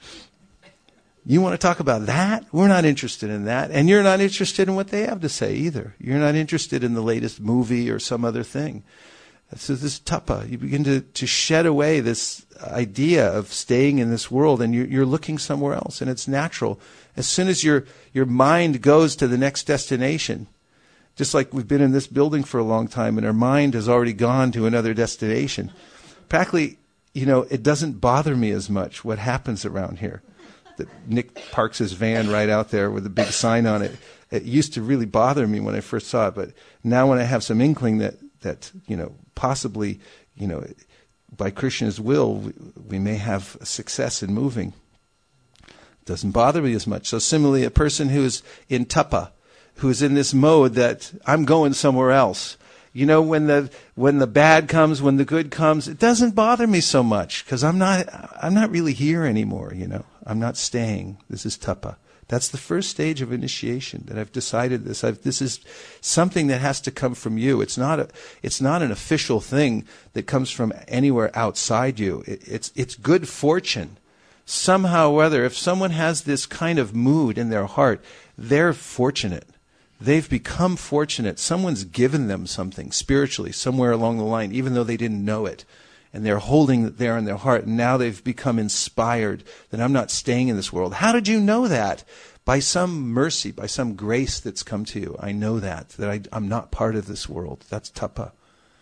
You want to talk about that? We're not interested in that. And you're not interested in what they have to say either. You're not interested in the latest movie or some other thing. So this tapa, you begin to, to shed away this idea of staying in this world, and you're, you're looking somewhere else, and it's natural. As soon as your your mind goes to the next destination, just like we've been in this building for a long time, and our mind has already gone to another destination, practically, you know, it doesn't bother me as much what happens around here. That Nick parks his van right out there with a big sign on it. It used to really bother me when I first saw it, but now when I have some inkling that, that you know, possibly, you know, by Krishna's will, we, we may have success in moving, it doesn't bother me as much. So similarly, a person who is in tapa, who is in this mode that I'm going somewhere else. You know, when the when the bad comes, when the good comes, it doesn't bother me so much because I'm not I'm not really here anymore. You know, I'm not staying. This is tapa. That's the first stage of initiation. That I've decided this. I've, this is something that has to come from you. It's not a it's not an official thing that comes from anywhere outside you. It, it's it's good fortune. Somehow or other, if someone has this kind of mood in their heart, they're fortunate. They've become fortunate. Someone's given them something spiritually somewhere along the line, even though they didn't know it. And they're holding it there in their heart. And now they've become inspired that I'm not staying in this world. How did you know that? By some mercy, by some grace that's come to you. I know that, that I, I'm not part of this world. That's tapa.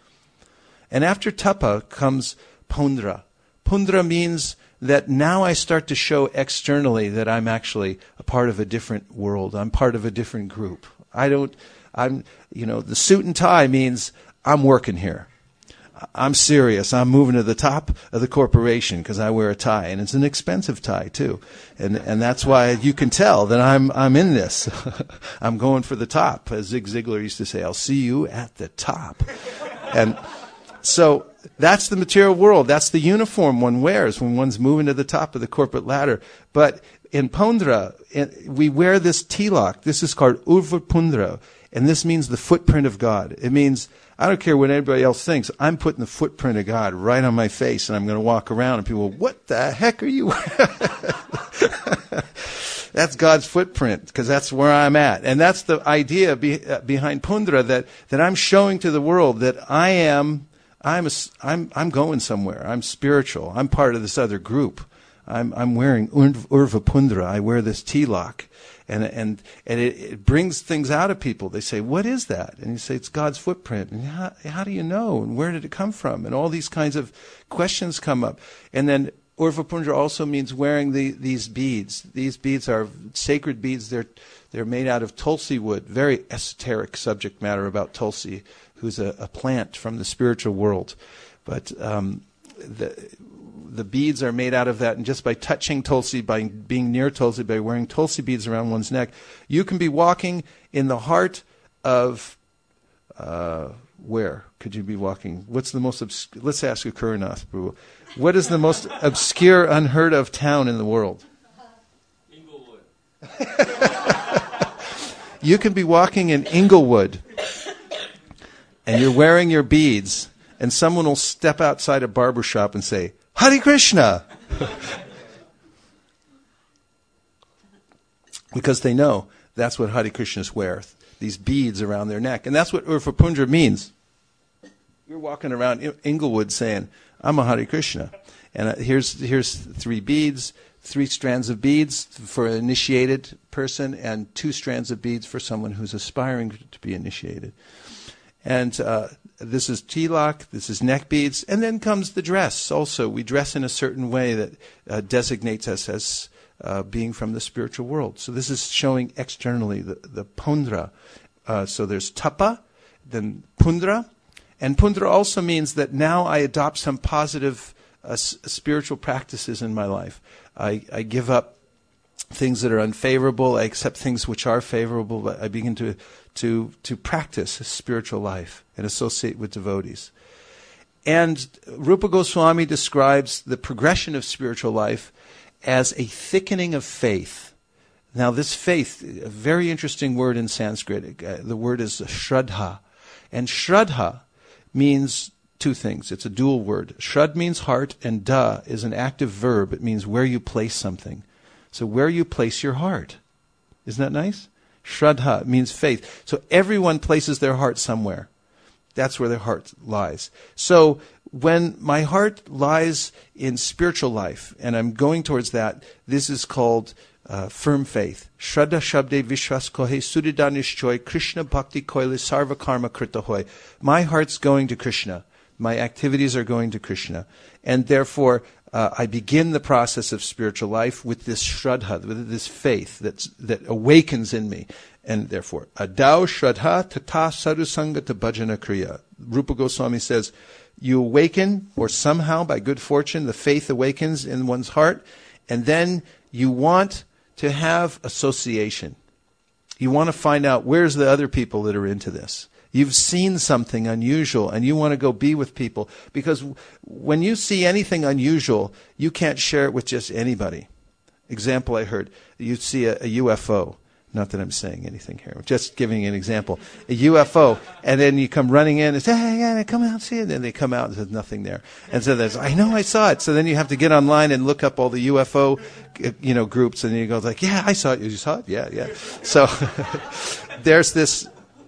And after tapa comes pundra. Pundra means that now I start to show externally that I'm actually a part of a different world. I'm part of a different group. I don't, I'm, you know, the suit and tie means I'm working here. I'm serious. I'm moving to the top of the corporation because I wear a tie, and it's an expensive tie too. And and that's why you can tell that I'm I'm in this. I'm going for the top. As Zig Ziglar used to say, "I'll see you at the top." And so that's the material world. That's the uniform one wears when one's moving to the top of the corporate ladder. But in Pundra, we wear this tilak. This is called Urva Pundra, and this means the footprint of God. It means, I don't care what anybody else thinks, I'm putting the footprint of God right on my face, and I'm going to walk around, and people go, "What the heck are you?" That's God's footprint, because that's where I'm at. And that's the idea be, uh, behind Pundra, that, that I'm showing to the world that I am, I'm, a, I'm, I'm going somewhere. I'm spiritual. I'm part of this other group. I'm, I'm wearing Urva Pundra. I wear this tilak. And, and, and it, it brings things out of people. They say, "What is that?" And you say, "It's God's footprint." And how, how do you know? And where did it come from? And all these kinds of questions come up. And then Urva Pundra also means wearing the, these beads. These beads are sacred beads. They're, they're made out of tulsi wood. Very esoteric subject matter about tulsi, who's a, a plant from the spiritual world. But um, the... The beads are made out of that, and just by touching tulsi, by being near tulsi, by wearing tulsi beads around one's neck, you can be walking in the heart of, uh, where could you be walking? What's the most, obs- let's ask Akuranath Prabhu. What is the most obscure, unheard of town in the world? Inglewood. You can be walking in Inglewood, and you're wearing your beads, and someone will step outside a barber shop and say, "Hare Krishna!" Because they know that's what Hare Krishnas wear, these beads around their neck. And that's what Urva Pundra means. You're walking around Inglewood saying, "I'm a Hare Krishna." And uh, here's here's three beads, three strands of beads for an initiated person, and two strands of beads for someone who's aspiring to be initiated. And uh, this is tilak, this is neck beads, and then comes the dress also. We dress in a certain way that uh, designates us as uh, being from the spiritual world. So this is showing externally the, the pundra. Uh, so there's tapa, then pundra. And pundra also means that now I adopt some positive uh, s- spiritual practices in my life. I, I give up things that are unfavorable. I accept things which are favorable. But I begin to, to, to practice a spiritual life and associate with devotees. And Rupa Goswami describes the progression of spiritual life as a thickening of faith. Now this faith, a very interesting word in Sanskrit. Uh, the word is shraddha. And shraddha means two things. It's a dual word. Shrad means heart, and da is an active verb. It means where you place something. So where you place your heart. Isn't that nice? Shraddha means faith. So everyone places their heart somewhere. That's where their heart lies. So when my heart lies in spiritual life, and I'm going towards that, this is called uh, firm faith. Shraddha shabde vishwas kohe suridanish choy Krishna bhakti koile sarva karma krita hoy. My heart's going to Krishna. My activities are going to Krishna. And therefore, uh, I begin the process of spiritual life with this shraddha, with this faith that's, that awakens in me. And therefore, adau shraddha tata sadhusangata bhajana kriya. Rupa Goswami says, you awaken, or somehow by good fortune, the faith awakens in one's heart, and then you want to have association. You want to find out where's the other people that are into this. You've seen something unusual, and you want to go be with people. Because when you see anything unusual, you can't share it with just anybody. Example I heard, you see a, a U F O. Not that I'm saying anything here. I'm just giving an example. A U F O, and then you come running in and say, hey, yeah, come out and see it. And then they come out and there's nothing there. And so there's, I know I saw it. So then you have to get online and look up all the U F O, you know, groups. And you go like, yeah, I saw it. You saw it? Yeah, yeah. So there's this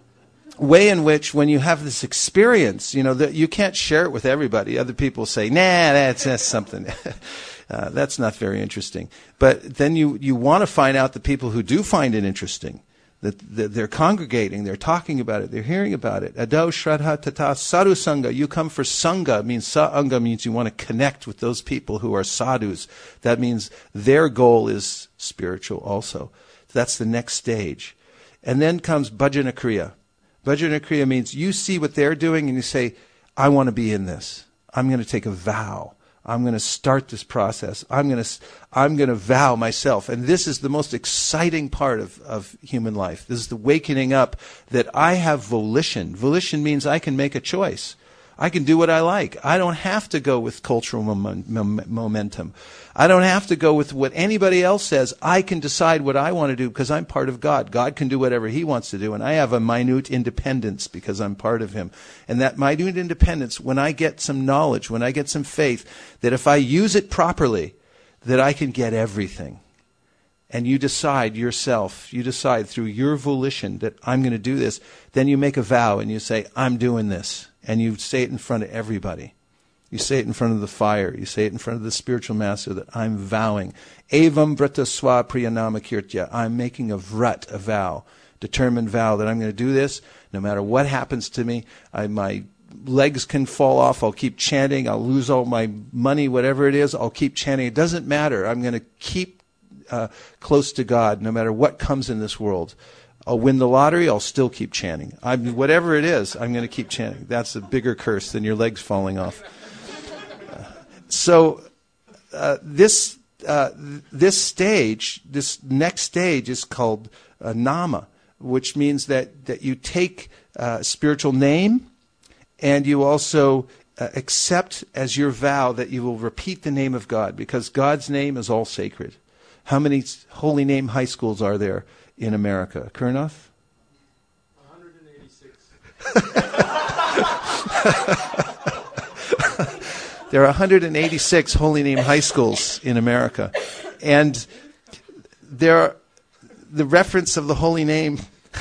way in which when you have this experience, you know, that you can't share it with everybody. Other people say, nah, that's, that's something. Uh, that's not very interesting. But then you, you want to find out the people who do find it interesting, that, that they're congregating, they're talking about it, they're hearing about it. Adau shraddha tata sadhu sangha. You come for sangha. Means sangha means you want to connect with those people who are sadhus. That means their goal is spiritual also. That's the next stage. And then comes bhajana kriya. Bhajana kriya means you see what they're doing and you say, I want to be in this. I'm going to take a vow. I'm going to start this process. I'm going to, I'm going to vow myself. And this is the most exciting part of, of human life. This is the wakening up that I have volition. Volition means I can make a choice. I can do what I like. I don't have to go with cultural mom- mom- momentum. I don't have to go with what anybody else says. I can decide what I want to do because I'm part of God. God can do whatever He wants to do, and I have a minute independence because I'm part of Him. And that minute independence, when I get some knowledge, when I get some faith, that if I use it properly, that I can get everything. And you decide yourself, you decide through your volition that I'm going to do this, then you make a vow and you say, I'm doing this. And you say it in front of everybody. You say it in front of the fire. You say it in front of the spiritual master that I'm vowing. Evam vrata swa priyanama kirtya. I'm making a vrat, a vow, determined vow that I'm going to do this. No matter what happens to me, I, my legs can fall off. I'll keep chanting. I'll lose all my money, whatever it is. I'll keep chanting. It doesn't matter. I'm going to keep uh, close to God no matter what comes in this world. I'll win the lottery, I'll still keep chanting. I'm, whatever it is, I'm going to keep chanting. That's a bigger curse than your legs falling off. Uh, so uh, this uh, this stage, this next stage is called uh, nama, which means that, that you take uh, a spiritual name and you also uh, accept as your vow that you will repeat the name of God, because God's name is all sacred. How many holy name high schools are there in America? Kurnath? one hundred eighty-six. There are one hundred eighty-six holy name high schools in America. And there are, the reference of the holy name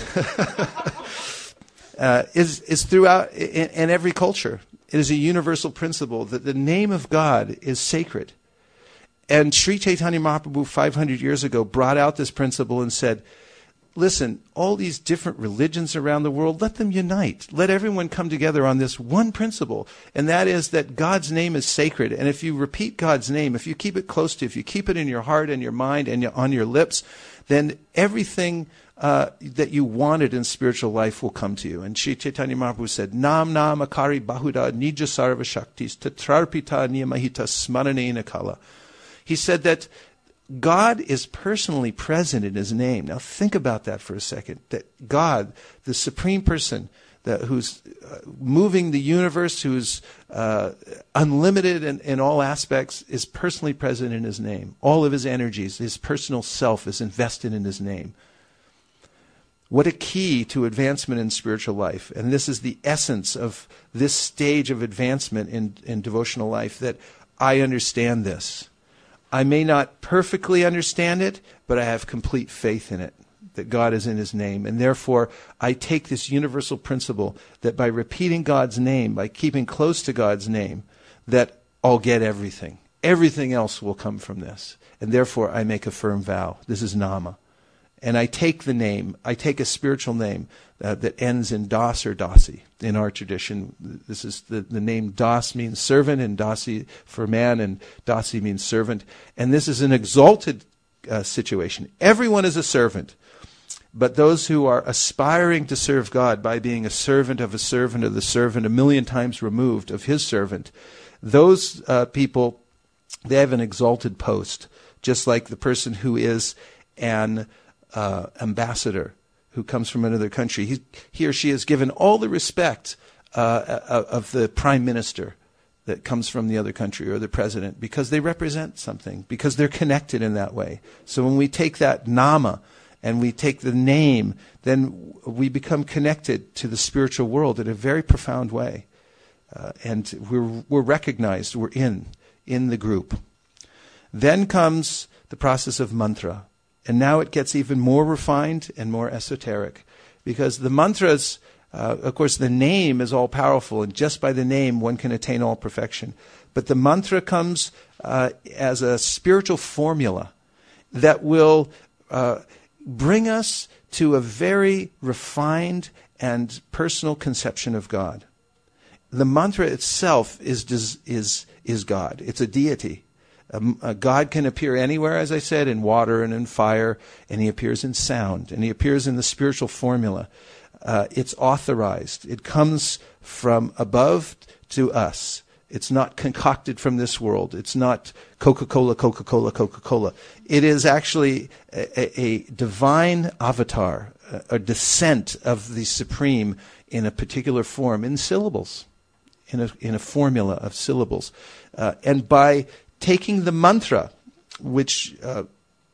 uh, is, is throughout in, in every culture. It is a universal principle that the name of God is sacred. And Sri Chaitanya Mahaprabhu five hundred years ago brought out this principle and said, listen, all these different religions around the world, let them unite. Let everyone come together on this one principle, and that is that God's name is sacred. And if you repeat God's name, if you keep it close to you, if you keep it in your heart and your mind and on your lips, then everything uh, that you wanted in spiritual life will come to you. And Sri Chaitanya Mahaprabhu said, Nam Nam Akari Bahuda Nija Sarva Shaktis Tatrarpita Niyamahita Smaranena Kala. He said that God is personally present in his name. Now think about that for a second. That God, the supreme person, that who's uh, moving the universe, who's uh, unlimited in, in all aspects, is personally present in his name. All of his energies, his personal self is invested in his name. What a key to advancement in spiritual life. And this is the essence of this stage of advancement in, in devotional life, that I understand this. I may not perfectly understand it, but I have complete faith in it, that God is in his name. And therefore, I take this universal principle that by repeating God's name, by keeping close to God's name, that I'll get everything. Everything else will come from this. And therefore, I make a firm vow. This is Nama. And I take the name, I take a spiritual name uh, that ends in Das or Dasi. In our tradition, this is the, the name Das means servant, and Dasi for man, and Dasi means servant. And this is an exalted uh, situation. Everyone is a servant. But those who are aspiring to serve God by being a servant of a servant of the servant, a million times removed of his servant, those uh, people, they have an exalted post, just like the person who is an uh, ambassador who comes from another country. He, he or she is given all the respect uh, of the prime minister that comes from the other country, or the president, because they represent something, because they're connected in that way. So when we take that Nama, and we take the name, then we become connected to the spiritual world in a very profound way. Uh, and we're, we're recognized, we're in, in the group. Then comes the process of mantra. And now it gets even more refined and more esoteric. Because the mantras, uh, of course, the name is all powerful, and just by the name one can attain all perfection. But the mantra comes uh, as a spiritual formula that will uh, bring us to a very refined and personal conception of God. The mantra itself is is is God. It's a deity. Um, uh, God can appear anywhere, as I said, in water and in fire, and he appears in sound, and he appears in the spiritual formula. Uh, it's authorized. It comes from above to us. It's not concocted from this world. It's not Coca-Cola, Coca-Cola, Coca-Cola. It is actually a, a divine avatar, a, a descent of the Supreme in a particular form, in syllables, in a, in a formula of syllables. Uh, and by taking the mantra, which uh,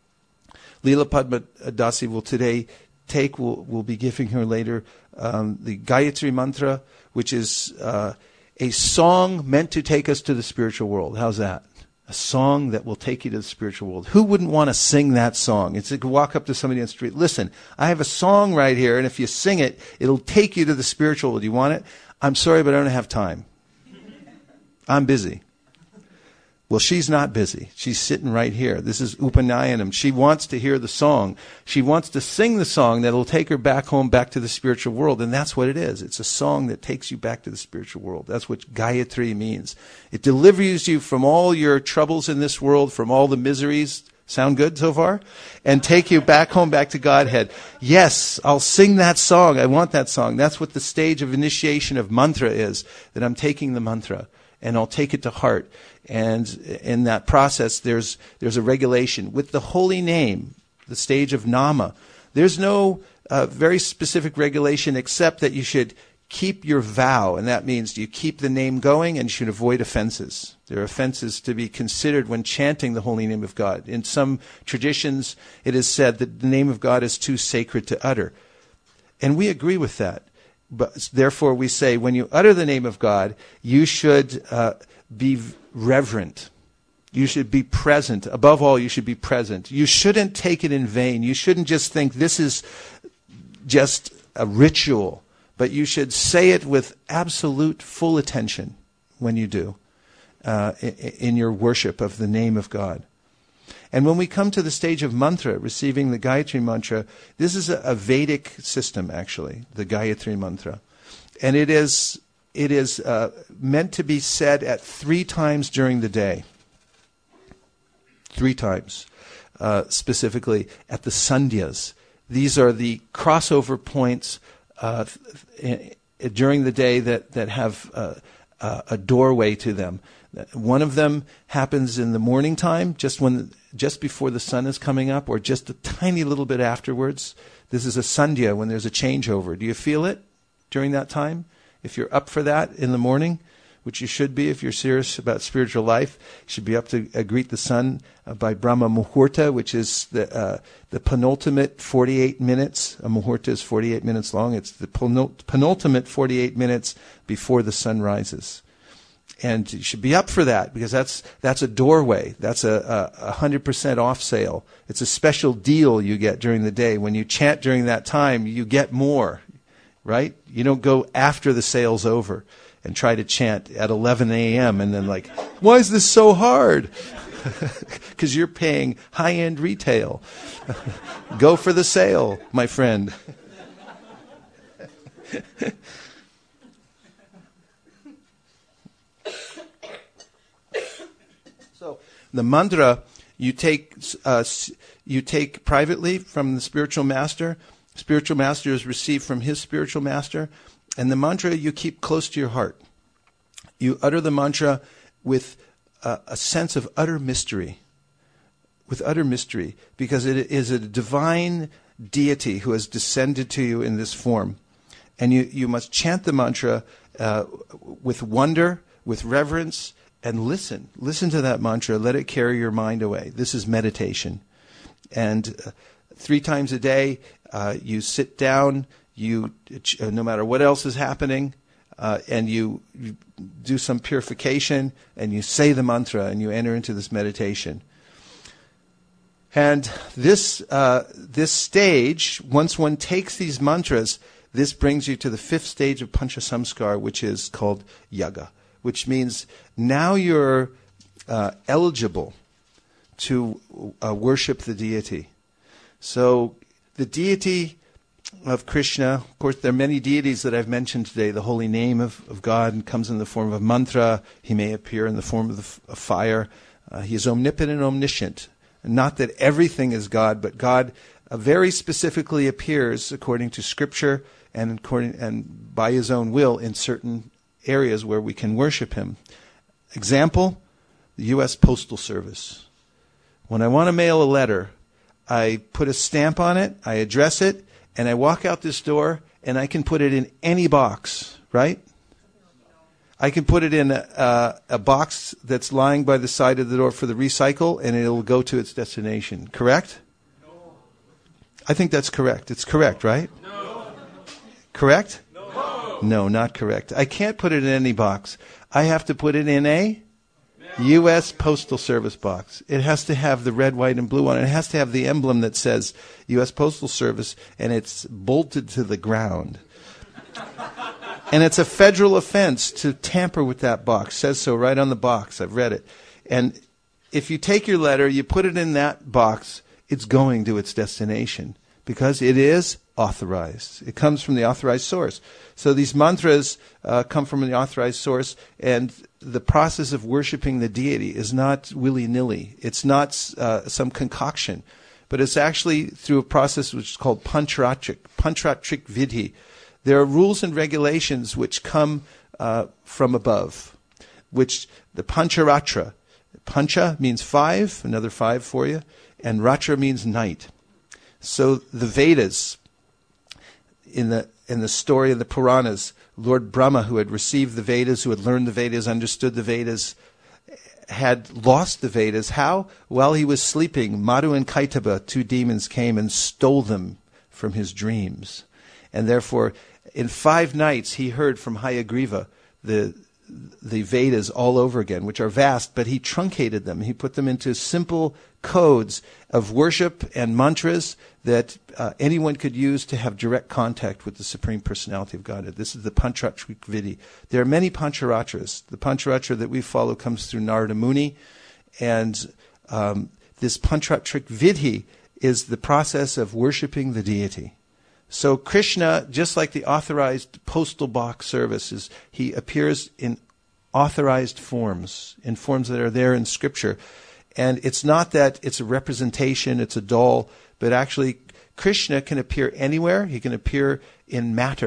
Leela Padma Dasi will today take, we'll, we'll be giving her later, um, the Gayatri Mantra, which is uh, a song meant to take us to the spiritual world. How's that? A song that will take you to the spiritual world. Who wouldn't want to sing that song? It's like walk up to somebody on the street. Listen, I have a song right here, and if you sing it, it'll take you to the spiritual world. Do you want it? I'm sorry, but I don't have time. I'm busy. Well, she's not busy. She's sitting right here. This is Upanayanam. She wants to hear the song. She wants to sing the song that will take her back home, back to the spiritual world. And that's what it is. It's a song that takes you back to the spiritual world. That's what Gayatri means. It delivers you from all your troubles in this world, from all the miseries. Sound good so far? And take you back home, back to Godhead. Yes, I'll sing that song. I want that song. That's what the stage of initiation of mantra is, that I'm taking the mantra. And I'll take it to heart. And in that process, there's there's a regulation. With the holy name, the stage of Nama, there's no uh, very specific regulation except that you should keep your vow. And that means you keep the name going and you should avoid offenses. There are offenses to be considered when chanting the holy name of God. In some traditions, it is said that the name of God is too sacred to utter. And we agree with that. But therefore, we say when you utter the name of God, you should uh, be reverent. You should be present. Above all, you should be present. You shouldn't take it in vain. You shouldn't just think this is just a ritual, but you should say it with absolute full attention when you do uh, in your worship of the name of God. And when we come to the stage of mantra, receiving the Gayatri Mantra, this is a, a Vedic system, actually, the Gayatri Mantra. And it is it is uh, meant to be said at three times during the day. Three times, uh, specifically at the sandhyas. These are the crossover points uh, th- during the day that, that have uh, uh, a doorway to them. One of them happens in the morning time, just when, just before the sun is coming up, or just a tiny little bit afterwards. This is a sandhya, when there's a changeover. Do you feel it during that time? If you're up for that in the morning, which you should be if you're serious about spiritual life, you should be up to uh, greet the sun uh, by Brahma Muhurta, which is the uh, the penultimate forty-eight minutes. A Muhurta is forty-eight minutes long. It's the penultimate forty-eight minutes before the sun rises. And you should be up for that, because that's that's a doorway. That's a, a, a one hundred percent off sale. It's a special deal you get during the day. When you chant during that time, you get more, right? You don't go after the sale's over and try to chant at eleven a.m. and then like, why is this so hard? Because you're paying high-end retail. Go for the sale, my friend. So the mantra you take uh, you take privately from the spiritual master. Spiritual master is received from his spiritual master. And the mantra you keep close to your heart. You utter the mantra with a, a sense of utter mystery. With utter mystery. Because it is a divine deity who has descended to you in this form. And you, you must chant the mantra uh, with wonder, with reverence, and listen. Listen to that mantra. Let it carry your mind away. This is meditation. And uh, three times a day, uh, you sit down. You, uh, no matter what else is happening, uh, and you, you do some purification, and you say the mantra, and you enter into this meditation. And this uh, this stage, once one takes these mantras, this brings you to the fifth stage of Panchasamskar, which is called yaga, which means now you're uh, eligible to uh, worship the deity. So the deity of Krishna, of course, there are many deities that I've mentioned today. The holy name of, of God comes in the form of a mantra. He may appear in the form of, the f- of fire. Uh, he is omnipotent and omniscient. Not that everything is God, but God uh, very specifically appears according to Scripture and according and by His own will in certain areas where we can worship Him. Example, the U S Postal Service. When I want to mail a letter, I put a stamp on it, I address it, and I walk out this door, and I can put it in any box, right? I can put it in a, a, a box that's lying by the side of the door for the recycle, and it'll go to its destination. Correct? No. I think that's correct. It's correct, right? No. Correct? No. No, not correct. I can't put it in any box. I have to put it in a U S Postal Service box. It has to have the red, white, and blue on it. It has to have the emblem that says U S Postal Service, and it's bolted to the ground. And it's a federal offense to tamper with that box. It says so right on the box. I've read it. And if you take your letter, you put it in that box, it's going to its destination because it is authorized. It comes from the authorized source. So these mantras uh, come from the authorized source, and the process of worshiping the deity is not willy-nilly. It's not uh, some concoction, but it's actually through a process which is called Pancharatrik, Pancharatrik Vidhi. There are rules and regulations which come uh, from above, which the Pancharatra, Pancha means five, another five for you, and Ratra means night. So the Vedas, in the in the story of the Puranas, Lord Brahma, who had received the Vedas, who had learned the Vedas, understood the Vedas, had lost the Vedas. How? While he was sleeping, Madhu and Kaitaba, two demons, came and stole them from his dreams. And therefore, in five nights, he heard from Hayagriva the the Vedas all over again, which are vast, but he truncated them. He put them into simple codes of worship and mantras that uh, anyone could use to have direct contact with the Supreme Personality of Godhead. This is the Pancharatrik Vidhi. There are many Pancharatras. The Pancharatra that we follow comes through Narada Muni, and um, this Pancharatrik Vidhi is the process of worshiping the deity. So Krishna, just like the authorized postal box services, he appears in authorized forms, in forms that are there in Scripture. And it's not that it's a representation, it's a doll, but actually Krishna can appear anywhere. He can appear in matter.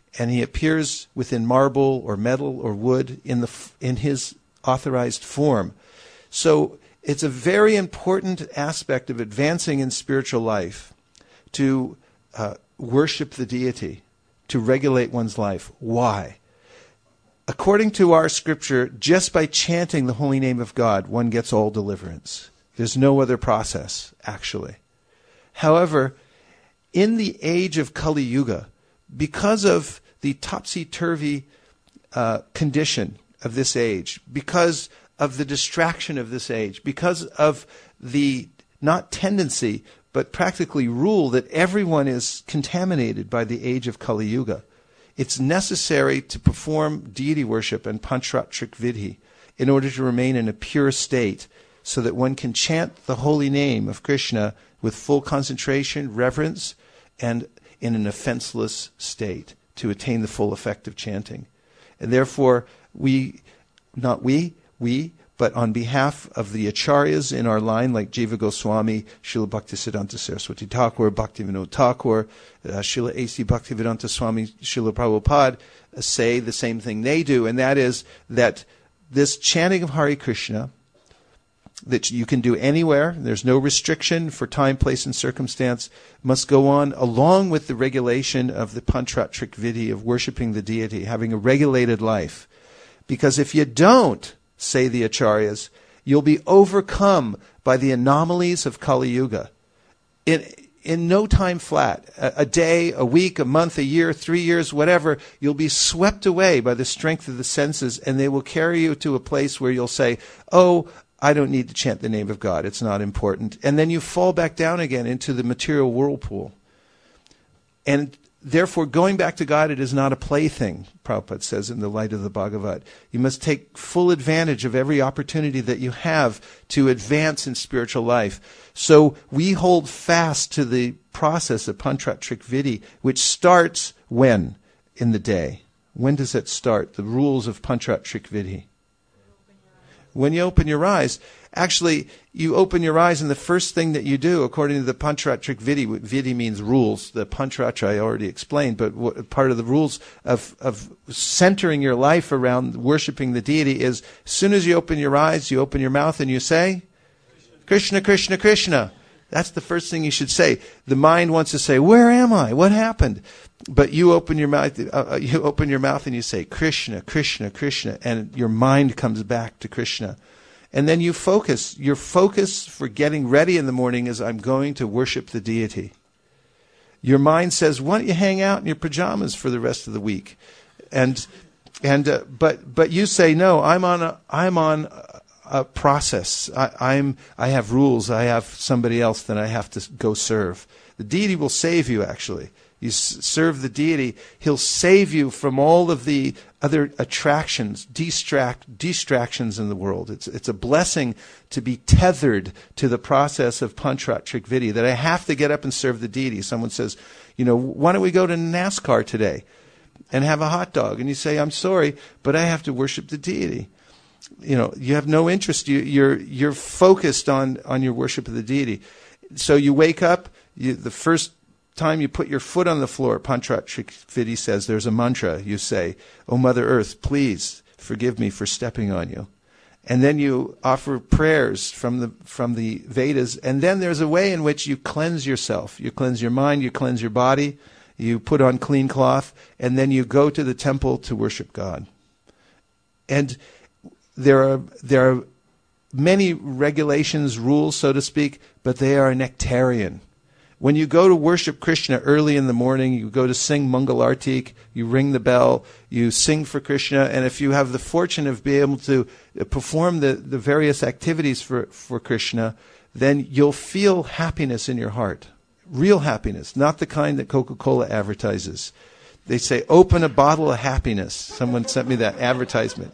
and he appears within marble or metal or wood in the in his authorized form. So it's a very important aspect of advancing in spiritual life to uh, worship the deity, to regulate one's life. Why? According to our scripture, just by chanting the holy name of God, one gets all deliverance. There's no other process, actually. However, in the age of Kali Yuga, because of the topsy-turvy uh, condition of this age, because of the distraction of this age, because of the, not tendency, but practically rule that everyone is contaminated by the age of Kali Yuga, it's necessary to perform deity worship and Panchratrik Vidhi in order to remain in a pure state so that one can chant the holy name of Krishna with full concentration, reverence, and in an offenseless state to attain the full effect of chanting. And therefore, we, not we, we, but on behalf of the acharyas in our line, like Jiva Goswami, Srila Bhaktisiddhanta Saraswati Thakur, Bhaktivinoda Thakur, uh, Srila A C Bhaktivedanta Swami, Srila Prabhupada, uh, say the same thing they do, and that is that this chanting of Hare Krishna, that you can do anywhere, there's no restriction for time, place, and circumstance, must go on along with the regulation of the Panchratrik Vidhi of worshipping the deity, having a regulated life. Because if you don't, say the acharyas, you'll be overcome by the anomalies of Kali Yuga. In, in no time flat, a, a day, a week, a month, a year, three years, whatever, you'll be swept away by the strength of the senses, and they will carry you to a place where you'll say, oh, I don't need to chant the name of God, it's not important. And then you fall back down again into the material whirlpool. And therefore, going back to God, it is not a plaything, Prabhupada says in the light of the Bhagavad. You must take full advantage of every opportunity that you have to advance in spiritual life. So we hold fast to the process of Panchratrik Vidhi, which starts when in the day? When does it start? The rules of Panchratrik Vidhi. When you open your eyes. Actually, you open your eyes, and the first thing that you do, according to the Panchratrik Vidhi, Vidhi means rules. The Panchratrik I already explained, but what, part of the rules of, of centering your life around worshipping the deity is, as soon as you open your eyes, you open your mouth and you say, Krishna, Krishna, Krishna. That's the first thing you should say. The mind wants to say, where am I? What happened? But you open your mouth, uh, you open your mouth and you say, Krishna, Krishna, Krishna, and your mind comes back to Krishna. And then you focus. Your focus for getting ready in the morning is, I'm going to worship the deity. Your mind says, why don't you hang out in your pajamas for the rest of the week? And and uh, but but you say, no, I'm on a I'm on a, a process. I, I'm I have rules. I have somebody else that I have to go serve. The deity will save you, actually. You s- serve the deity, he'll save you from all of the other attractions, distract, distractions in the world. It's, it's a blessing to be tethered to the process of Panchratrik Vidhi, that I have to get up and serve the deity. Someone says, you know, why don't we go to NASCAR today and have a hot dog? And you say, I'm sorry, but I have to worship the deity. You know, you have no interest. You, you're you're focused on, on your worship of the deity. So you wake up, you, the first time you put your foot on the floor, Panchratrik Vidhi says, there's a mantra. You say, O Mother Earth, please forgive me for stepping on you. And then you offer prayers from the from the Vedas. And then there's a way in which you cleanse yourself. You cleanse your mind, you cleanse your body, you put on clean cloth, and then you go to the temple to worship God. And there are there are many regulations, rules, so to speak, but they are nectarian. When you go to worship Krishna early in the morning, you go to sing Mangalartik, you ring the bell, you sing for Krishna, and if you have the fortune of being able to perform the, the various activities for, for Krishna, then you'll feel happiness in your heart. Real happiness, not the kind that Coca-Cola advertises. They say, open a bottle of happiness. Someone sent me that advertisement.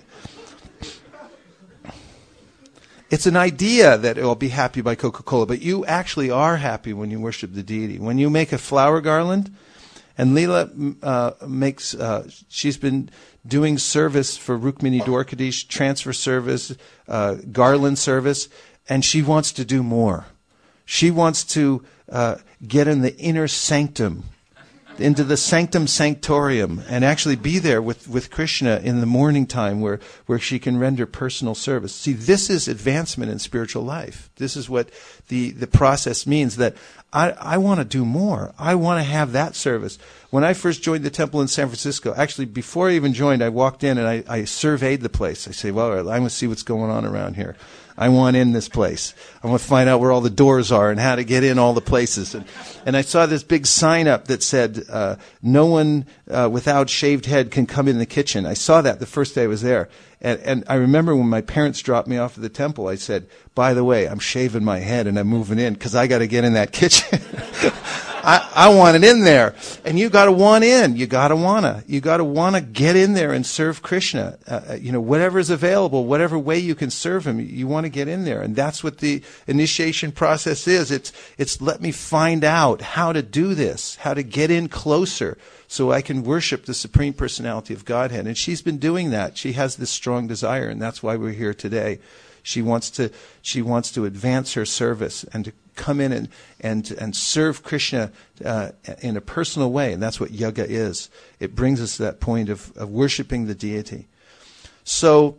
It's an idea that it will be happy by Coca-Cola, but you actually are happy when you worship the deity. When you make a flower garland, and Leela uh, makes, uh, she's been doing service for Rukmini Dwarkadish, transfer service, uh, garland service, and she wants to do more. She wants to uh, get in the inner sanctum into the sanctum sanctorium and actually be there with, with Krishna in the morning time where, where she can render personal service. See, this is advancement in spiritual life. This is what the, the process means, that I, I want to do more. I want to have that service. When I first joined the temple in San Francisco, actually before I even joined, I walked in and I, I surveyed the place. I say, well, I want to see what's going on around here. I want in this place. I want to find out where all the doors are and how to get in all the places. And, and I saw this big sign up that said, uh, no one uh, without shaved head can come in the kitchen. I saw that the first day I was there. And, and I remember when my parents dropped me off at the temple, I said, by the way, I'm shaving my head and I'm moving in because I got to get in that kitchen. I, I want it in there. And you got to want in. You got to wanna. You got to want to get in there and serve Krishna. Uh, you know, whatever is available, whatever way you can serve him, you want to get in there. And that's what the initiation process is. It's, it's let me find out how to do this, how to get in closer so I can worship the Supreme Personality of Godhead. And she's been doing that. She has this strong desire, and that's why we're here today. She wants to, she wants to advance her service and to come in and, and, and serve Krishna uh, in a personal way. And that's what yoga is. It brings us to that point of, of worshiping the deity. So,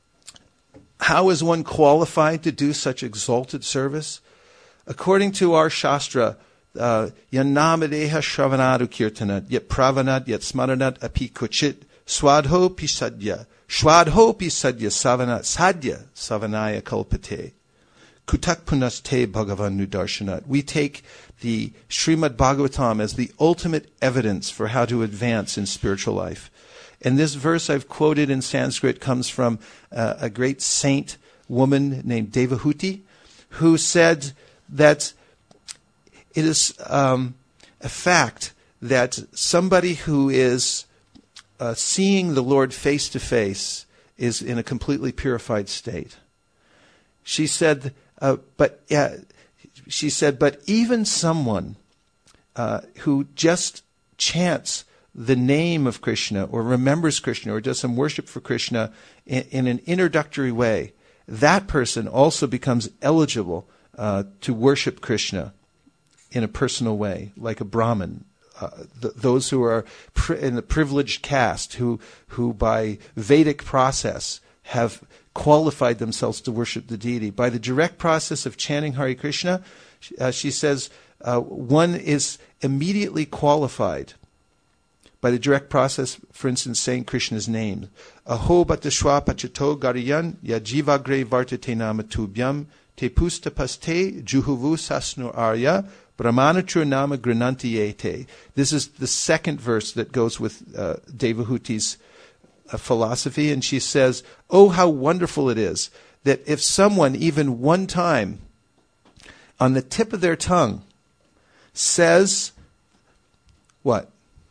how is one qualified to do such exalted service? According to our Shastra, uh, Yanamadeha Shravanadu Kirtanat, Yet Pravanat, Yet Smaranat Api Kuchit, Swadho Pisadya, Swadho Pisadya Savanat, Sadya Savanaya Kalpate. Kutak punaste Bhagavan Nudarshanat. We take the Srimad Bhagavatam as the ultimate evidence for how to advance in spiritual life. And this verse I've quoted in Sanskrit comes from uh, a great saint woman named Devahuti, who said that it is um, a fact that somebody who is uh, seeing the Lord face to face is in a completely purified state. She said, uh, but yeah, she said, but even someone uh, who just chants the name of Krishna or remembers Krishna or does some worship for Krishna in, in an introductory way, that person also becomes eligible uh, to worship Krishna in a personal way, like a Brahmin. Uh, th- those who are pri- in the privileged caste, who who by Vedic process have qualified themselves to worship the deity. By the direct process of chanting Hare Krishna, uh, she says, uh, one is immediately qualified by the direct process, for instance, saying Krishna's name. Aho batashwa pachato gariyan yajivagre vartate nama tubhyam te pusta paste juhuvu sasnu arya brahmanachur nama granantiyete. This is the second verse that goes with uh, Devahuti's uh, philosophy, and she says, oh, how wonderful it is that if someone, even one time, on the tip of their tongue, says, what?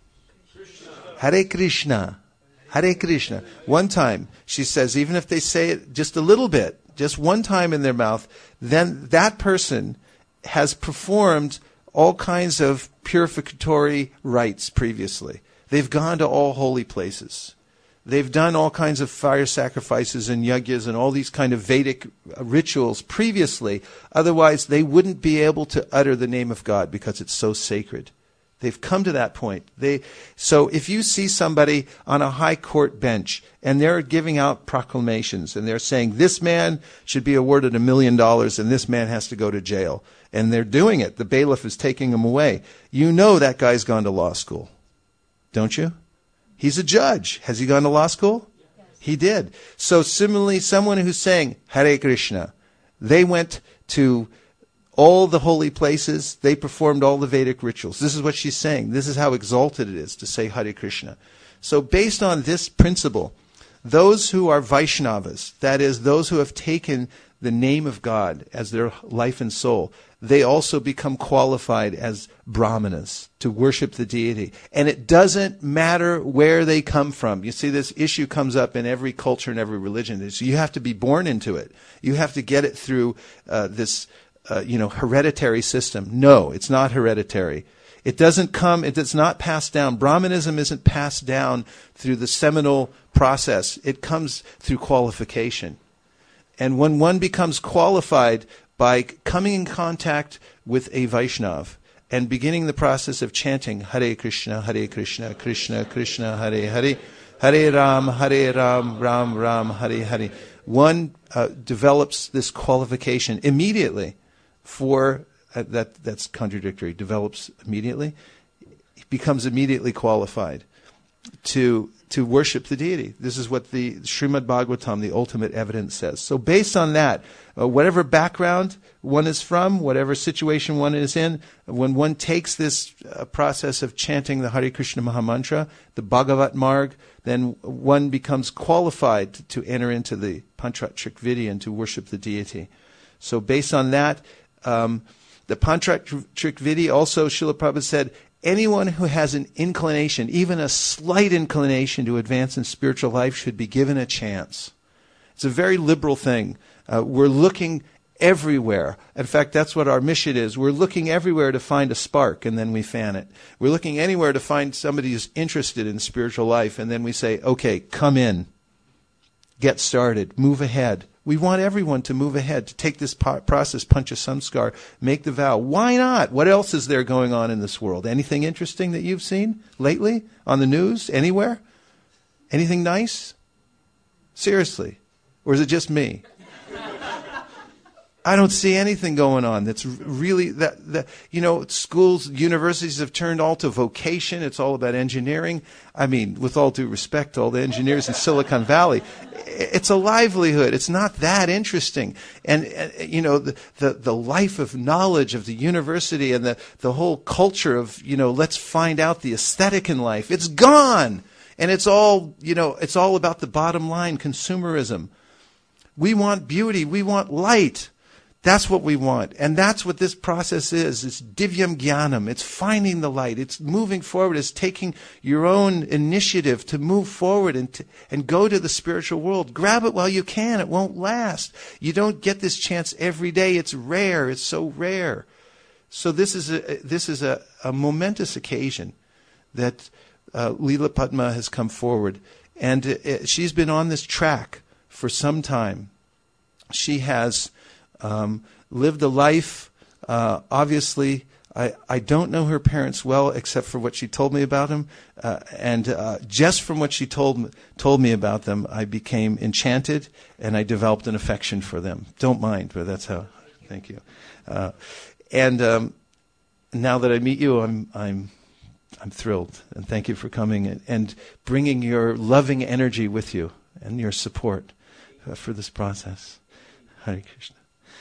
Hare Krishna, Hare Krishna. One time, she says, even if they say it just a little bit, just one time in their mouth, then that person has performed all kinds of purificatory rites previously. They've gone to all holy places. They've done all kinds of fire sacrifices and yagyas and all these kind of Vedic rituals previously. Otherwise, they wouldn't be able to utter the name of God because it's so sacred. They've come to that point. They, so if you see somebody on a high court bench and they're giving out proclamations and they're saying this man should be awarded a million dollars and this man has to go to jail, and they're doing it, the bailiff is taking him away, you know that guy's gone to law school. Don't you? He's a judge. Has he gone to law school? Yes. He did. So similarly, someone who's saying Hare Krishna, they went to all the holy places, they performed all the Vedic rituals. This is what she's saying. This is how exalted it is to say Hare Krishna. So based on this principle, those who are Vaishnavas, that is, those who have taken the name of God as their life and soul, they also become qualified as brahmanas to worship the deity. And it doesn't matter where they come from. You see, this issue comes up in every culture and every religion. So you have to be born into it. You have to get it through uh, this Uh, you know, hereditary system. No, it's not hereditary. It doesn't come, it, it's not passed down. Brahmanism isn't passed down through the seminal process. It comes through qualification. And when one becomes qualified by coming in contact with a Vaishnav and beginning the process of chanting Hare Krishna, Hare Krishna, Krishna Krishna, Hare Hare, Hare Ram, Hare Ram, Ram Ram, Hare Hare. One uh, develops this qualification immediately for, uh, that. that's contradictory, develops immediately, becomes immediately qualified to to worship the deity. This is what the Srimad Bhagavatam, the ultimate evidence, says. So based on that, uh, whatever background one is from, whatever situation one is in, when one takes this uh, process of chanting the Hare Krishna Mahamantra, the Bhagavat Marg, then one becomes qualified to enter into the Panchratrik Vidhi and to worship the deity. So based on that, um, the Panchratrik Vidhi, also Srila Prabhupada said, anyone who has an inclination, even a slight inclination to advance in spiritual life, should be given a chance. It's a very liberal thing. Uh, we're looking everywhere. In fact, that's what our mission is. We're looking everywhere to find a spark, and then we fan it. We're looking anywhere to find somebody who's interested in spiritual life, and then we say, okay, come in. Get started. Move ahead. We want everyone to move ahead, to take this po- process, Pancha Samskar, make the vow. Why not? What else is there going on in this world? Anything interesting that you've seen lately on the news, anywhere? Anything nice? Seriously. Or is it just me? I don't see anything going on that's really, that, that you know, schools, universities have turned all to vocation. It's all about engineering. I mean, with all due respect to all the engineers in Silicon Valley, it's a livelihood. It's not that interesting. And, and you know, the, the, the life of knowledge of the university and the, the whole culture of, you know, let's find out the aesthetic in life, it's gone. And it's all, you know, it's all about the bottom line, consumerism. We want beauty. We want light. That's what we want. And that's what this process is. It's divyam jnanam. It's finding the light. It's moving forward. It's taking your own initiative to move forward and to, and go to the spiritual world. Grab it while you can. It won't last. You don't get this chance every day. It's rare. It's so rare. So this is a, this is a, a momentous occasion that uh, Leela Padma has come forward. And uh, she's been on this track for some time. She has Um, lived a life, uh, obviously, I, I don't know her parents well except for what she told me about them. Uh, and uh, just from what she told, told me about them, I became enchanted and I developed an affection for them. Don't mind, but that's how, thank you. Uh, and um, now that I meet you, I'm, I'm, I'm thrilled. And thank you for coming and, and bringing your loving energy with you and your support uh, for this process. Hare Krishna.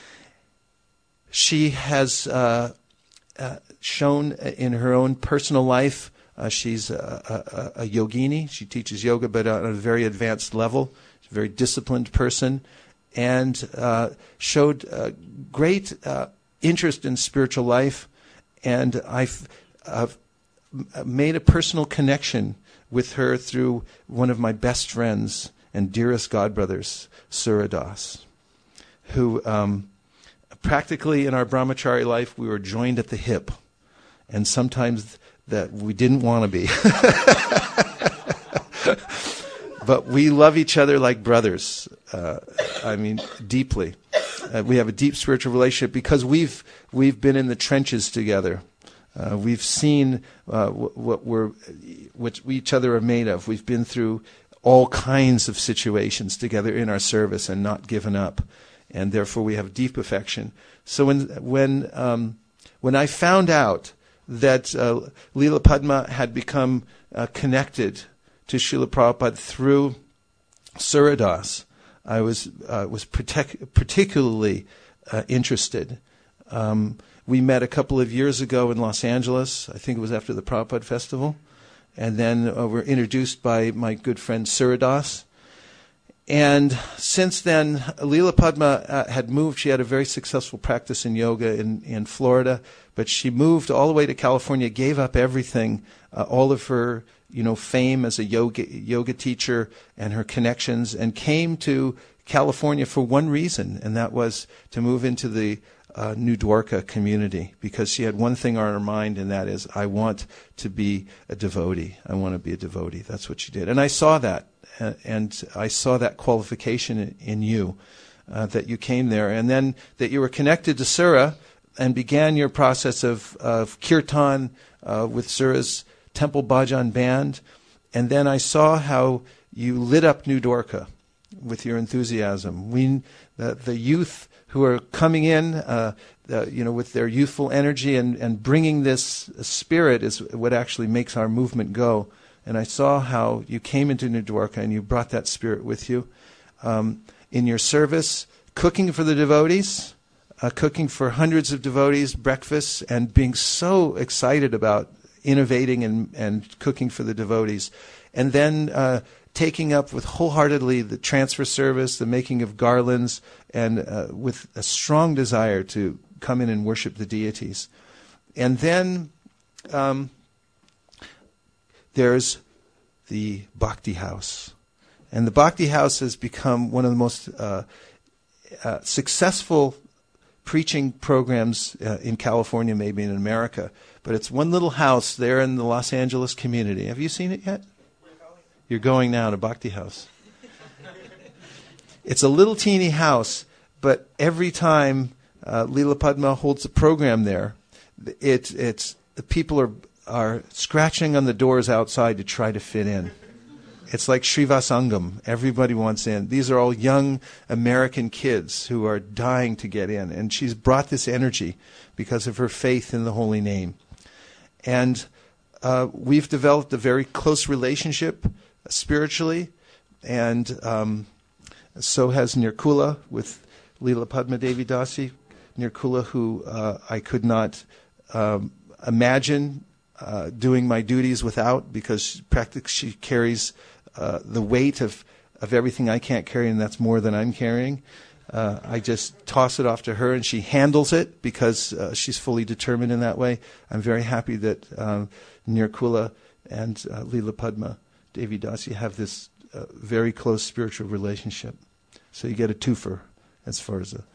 She has uh, uh, shown in her own personal life, uh, she's a, a, a yogini. She teaches yoga, but on a very advanced level. She's a very disciplined person, and uh, showed uh, great uh, interest in spiritual life. And I've uh, made a personal connection with her through one of my best friends and dearest godbrothers, Suradas, who... Um, Practically in our brahmachari life, we were joined at the hip. And sometimes that we didn't want to be. But we love each other like brothers. Uh, I mean, deeply. Uh, we have a deep spiritual relationship because we've we've been in the trenches together. Uh, we've seen uh, what, what we're, what we each other are made of. We've been through all kinds of situations together in our service and not given up. And therefore we have deep affection. So when when um, when I found out that uh, Leela Padma had become uh, connected to Srila Prabhupada through Suradas, I was uh, was partic- particularly uh, interested. Um, we met a couple of years ago in Los Angeles. I think it was after the Prabhupada Festival, and then uh, were introduced by my good friend Suradas. And since then, Leela Padma uh, had moved. She had a very successful practice in yoga in, in Florida, but she moved all the way to California, gave up everything, uh, all of her, you know, fame as a yoga yoga teacher and her connections, and came to California for one reason, and that was to move into the uh, New Dwarka community, because she had one thing on her mind, and that is, I want to be a devotee. I want to be a devotee. That's what she did. And I saw that. And I saw that qualification in you, uh, that you came there. And then that you were connected to Sura and began your process of, of kirtan uh, with Sura's Temple Bhajan Band. And then I saw how you lit up New Dwarka with your enthusiasm. We, the, the youth who are coming in, uh, uh, you know, with their youthful energy and, and bringing this spirit is what actually makes our movement go. And I saw how you came into New Dwarka and you brought that spirit with you um, in your service, cooking for the devotees, uh, cooking for hundreds of devotees, breakfasts, and being so excited about innovating and, and cooking for the devotees. And then uh, taking up with wholeheartedly the transfer service, the making of garlands, and uh, with a strong desire to come in and worship the deities. And then um, there's the Bhakti House. And the Bhakti House has become one of the most uh, uh, successful preaching programs uh, in California, maybe in America. But it's one little house there in the Los Angeles community. Have you seen it yet? You're going now to Bhakti House. It's a little teeny house, but every time uh, Leela Padma holds a program there, it, it's the people are are scratching on the doors outside to try to fit in. It's like Srivasangam. Everybody wants in. These are all young American kids who are dying to get in. And she's brought this energy because of her faith in the holy name. And uh, we've developed a very close relationship spiritually. And um, so has Nirkula with Leela Padma Devi Dasi. Nirkula, who uh, I could not um, imagine uh, doing my duties without, because practically she carries uh, the weight of, of everything I can't carry, and that's more than I'm carrying. Uh, I just toss it off to her, and she handles it because uh, she's fully determined in that way. I'm very happy that um, Nirkula and uh, Leela Padma Devi Dasi have this uh, very close spiritual relationship. So you get a twofer as far as a...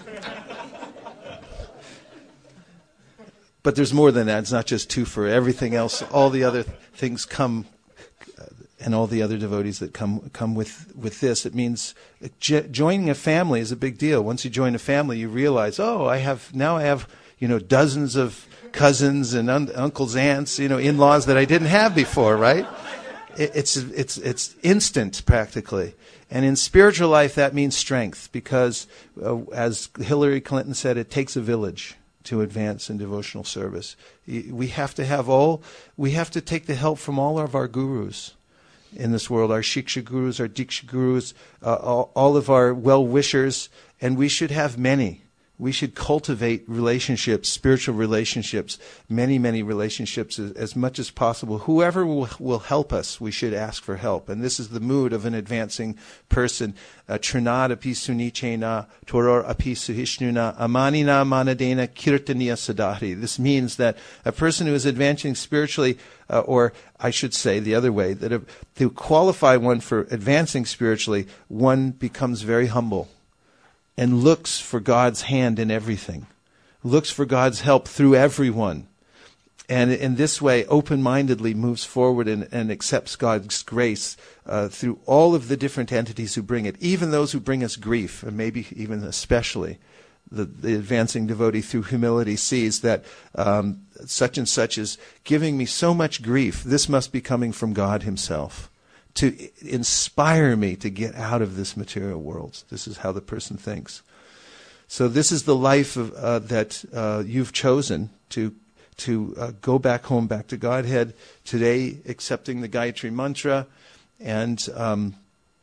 But there's more than that. It's not just twofer. Everything else, all the other th- things come, uh, and all the other devotees that come come with, with this. It means uh, j- joining a family is a big deal. Once you join a family, you realize, oh, I have now I have you know dozens of cousins and un- uncles, aunts, you know, in-laws that I didn't have before, right? It, it's it's it's instant practically. And in spiritual life, that means strength, because uh, as Hillary Clinton said, it takes a village to advance in devotional service. We have to have all, we have to take the help from all of our gurus in this world, our Shiksha gurus, our Diksha gurus, uh, all, all of our well-wishers, and we should have many. We should cultivate relationships, spiritual relationships, many, many relationships as, as much as possible. Whoever will, will help us, we should ask for help. And this is the mood of an advancing person. Trinad api sunichena, toror api suhishnuna, amanina manadena kirtaniya sadhari. This means that a person who is advancing spiritually, uh, or I should say the other way, that a, to qualify one for advancing spiritually, one becomes very humble and looks for God's hand in everything, looks for God's help through everyone. And in this way, open-mindedly moves forward and, and accepts God's grace uh, through all of the different entities who bring it, even those who bring us grief, and maybe even especially the, the advancing devotee through humility sees that um, such and such is giving me so much grief. This must be coming from God himself to inspire me to get out of this material world. This is how the person thinks. So this is the life of, uh, that uh, you've chosen to to uh, go back home, back to Godhead, today accepting the Gayatri Mantra. And um,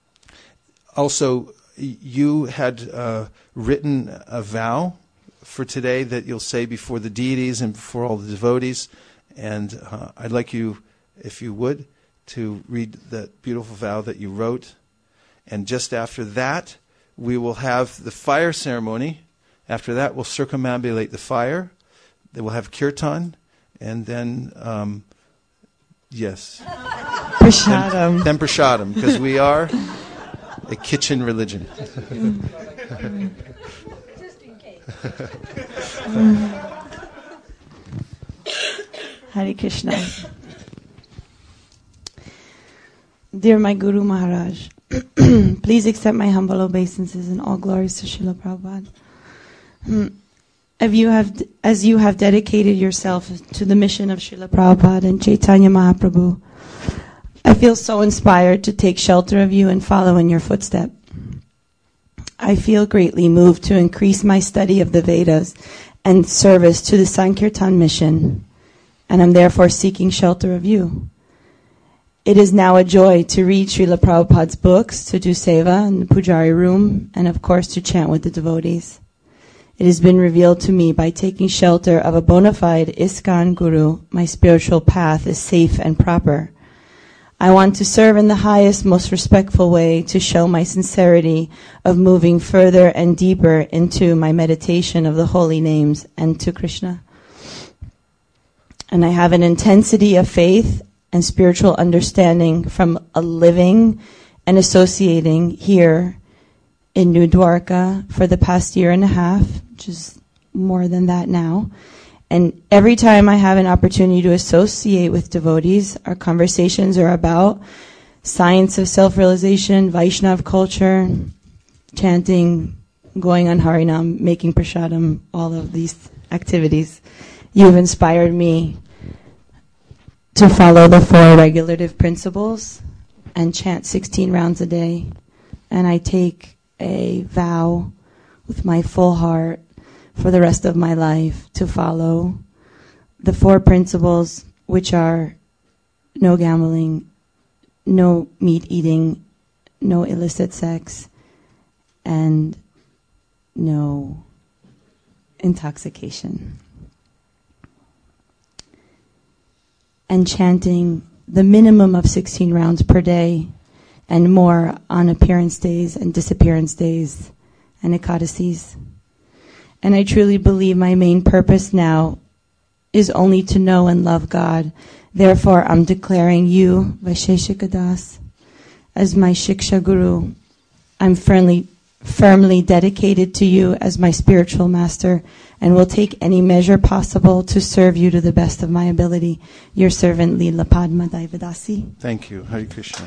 also you had uh, written a vow for today that you'll say before the deities and before all the devotees. And uh, I'd like you, if you would, to read that beautiful vow that you wrote. And just after that, we will have the fire ceremony. After that, we'll circumambulate the fire. Then we'll have kirtan. And then, um, yes. Prashadam. Then, then prashadam, because we are a kitchen religion. Just in case. Hare Krishna. Dear my Guru Maharaj, please accept my humble obeisances and all glories to Srila Prabhupada. As you have, as you have dedicated yourself to the mission of Srila Prabhupada and Chaitanya Mahaprabhu, I feel so inspired to take shelter of you and follow in your footsteps. I feel greatly moved to increase my study of the Vedas and service to the Sankirtan mission, and I'm therefore seeking shelter of you. It is now a joy to read Srila Prabhupada's books, to do seva in the pujari room, and of course to chant with the devotees. It has been revealed to me by taking shelter of a bona fide ISKCON Guru, my spiritual path is safe and proper. I want to serve in the highest, most respectful way to show my sincerity of moving further and deeper into my meditation of the holy names and to Krishna. And I have an intensity of faith and spiritual understanding from a living and associating here in New Dwarka for the past year and a half, which is more than that now. And every time I have an opportunity to associate with devotees, our conversations are about science of self-realization, Vaishnav culture, chanting, going on Harinam, making prasadam, all of these activities. You've inspired me to follow the four regulative principles and chant sixteen rounds a day. And I take a vow with my full heart for the rest of my life to follow the four principles, which are no gambling, no meat eating, no illicit sex, and no intoxication. And chanting the minimum of sixteen rounds per day and more on appearance days and disappearance days and ekadasis. And I truly believe my main purpose now is only to know and love God. Therefore, I'm declaring you, Vaisheshika Das, as my Shiksha Guru. I'm firmly, firmly dedicated to you as my spiritual master and will take any measure possible to serve you to the best of my ability. Your servant, Lila Padma Daivadasi. Thank you. Hare Krishna.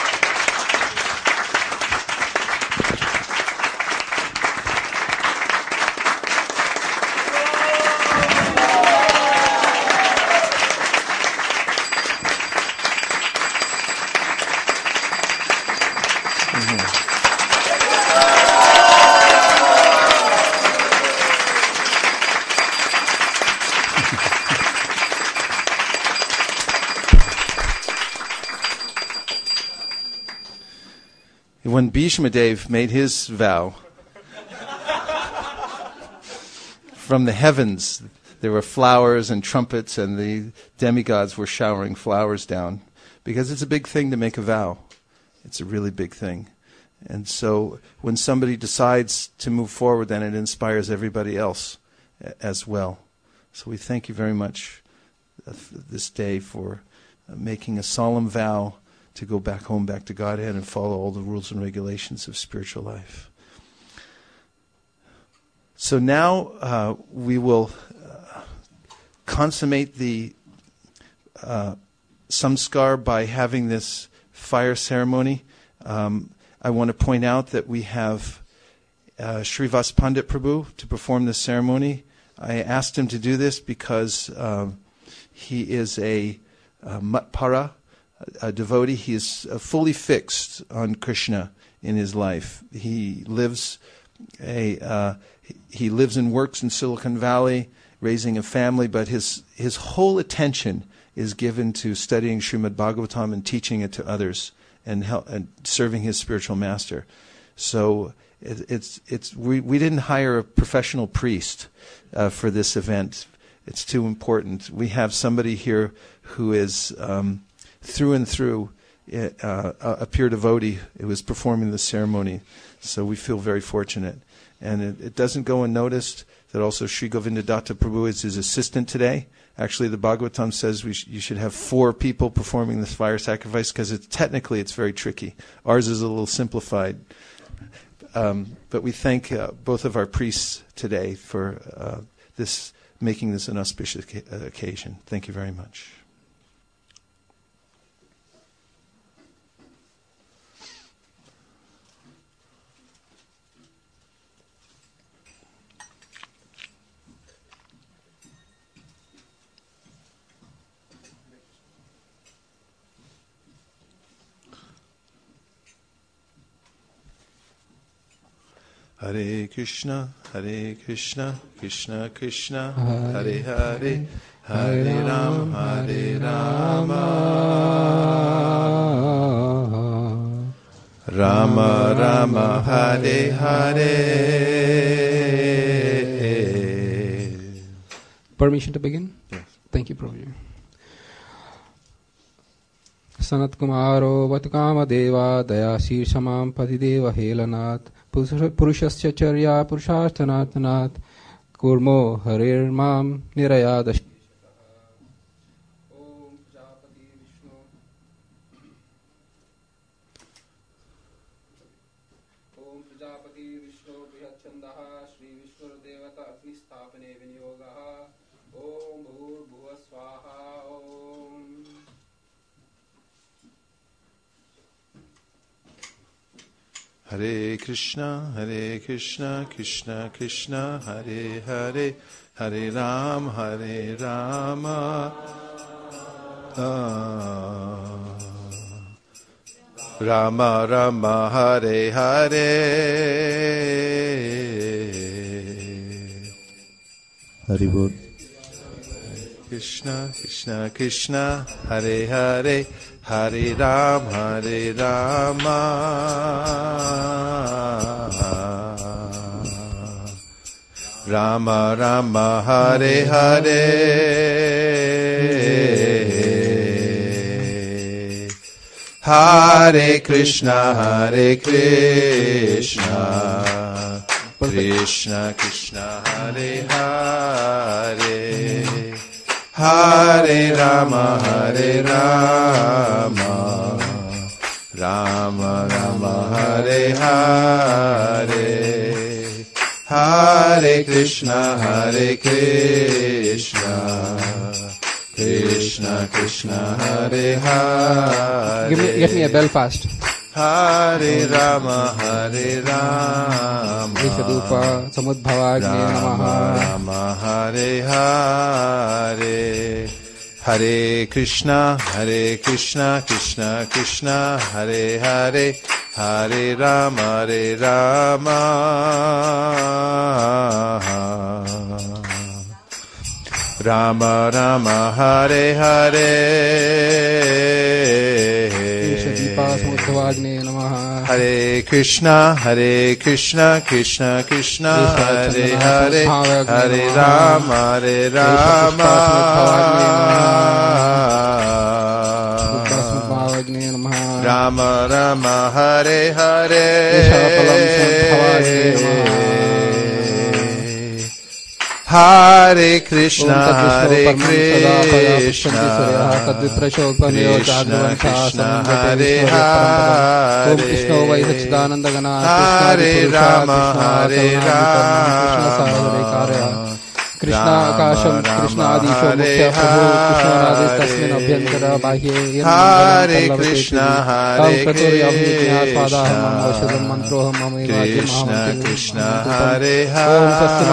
When Bhishma Dev made his vow, from the heavens there were flowers and trumpets, and the demigods were showering flowers down, because it's a big thing to make a vow. It's a really big thing. And so when somebody decides to move forward, then it inspires everybody else as well. So we thank you very much this day for making a solemn vow to go back home, back to Godhead, and follow all the rules and regulations of spiritual life. So now uh, we will uh, consummate the uh, samskar by having this fire ceremony. Um, I want to point out that we have uh, Srivas Pandit Prabhu to perform this ceremony. I asked him to do this because uh, he is a uh, matpara, a devotee. He is uh, fully fixed on Krishna in his life. He lives a uh, he lives and works in Silicon Valley, raising a family, but his his whole attention is given to studying Srimad Bhagavatam and teaching it to others and help, and serving his spiritual master. So it, it's it's we we didn't hire a professional priest uh, for this event. It's too important. We have somebody here who is Um, through and through uh, a pure devotee who was performing the ceremony. So we feel very fortunate. And it, it doesn't go unnoticed that also Sri Govinda Datta Prabhu is his assistant today. Actually, the Bhagavatam says we sh- you should have four people performing this fire sacrifice because it's, technically it's very tricky. Ours is a little simplified. Um, but we thank uh, both of our priests today for uh, this making this an auspicious ca- occasion. Thank you very much. Hare Krishna, Hare Krishna, Krishna Krishna, Hare Hare, Hare Rama, Hare Rama, Rama Rama, Hare Hare. Permission to begin? Yes. Thank you, Prabhuji. Sanat Kumaro Vatkama Deva Daya Shirshamam Padideva Helanat Purushasya Charya Purushasthanatanat Kurmo Harir Mam Nirayadash. Om Prajapati Vishnu Om Prajapati Vishnu Brihachandaha Shri Vishnu Devata Agni Stapane Vinyogaha Om Bhur Bhuva Swaha Om. Hare Krishna, Hare Krishna, Krishna Krishna, Hare Hare, Hare Ram, Hare Rama, ah. Rama Rama, Hare Hare. Haribol. Krishna, Krishna Krishna, Hare Hare, Hare Ram, Hare Rama, Rama Rama, Hare Hare, Hare Krishna, Hare Krishna, Krishna Krishna, Hare Hare, Hare Rama, Hare Rama, Rama Rama, Hare Hare, Hare Krishna, Hare Krishna, Krishna Krishna, Hare Hare. Give me, get me a Belfast. Hare Rama, Hare Rama, Vishadupa Samudbhavagni Namaha. Rama, Hare Hare, Hare Krishna, Hare Krishna, Krishna Krishna, Hare Hare, Hare Rama, Hare Rama, Rama Rama, Hare Hare. Hare Krishna, Hare Krishna, Krishna Krishna, Hare Hare, Hare Rama, Hare Rama, Rama Rama, Hare Hare. Hare Krishna, Hare Krishna, Krishna Krishna, Hare Hare, Hare Rama, Hare Rama, Krishna Akasham, Krishna Adisho, Mukhya Prabhu, Krishna Radis Tasmin Abhyantara Bahye, Hare Krishna, Hare Krishna, Krishna Krishna, Hare Hare,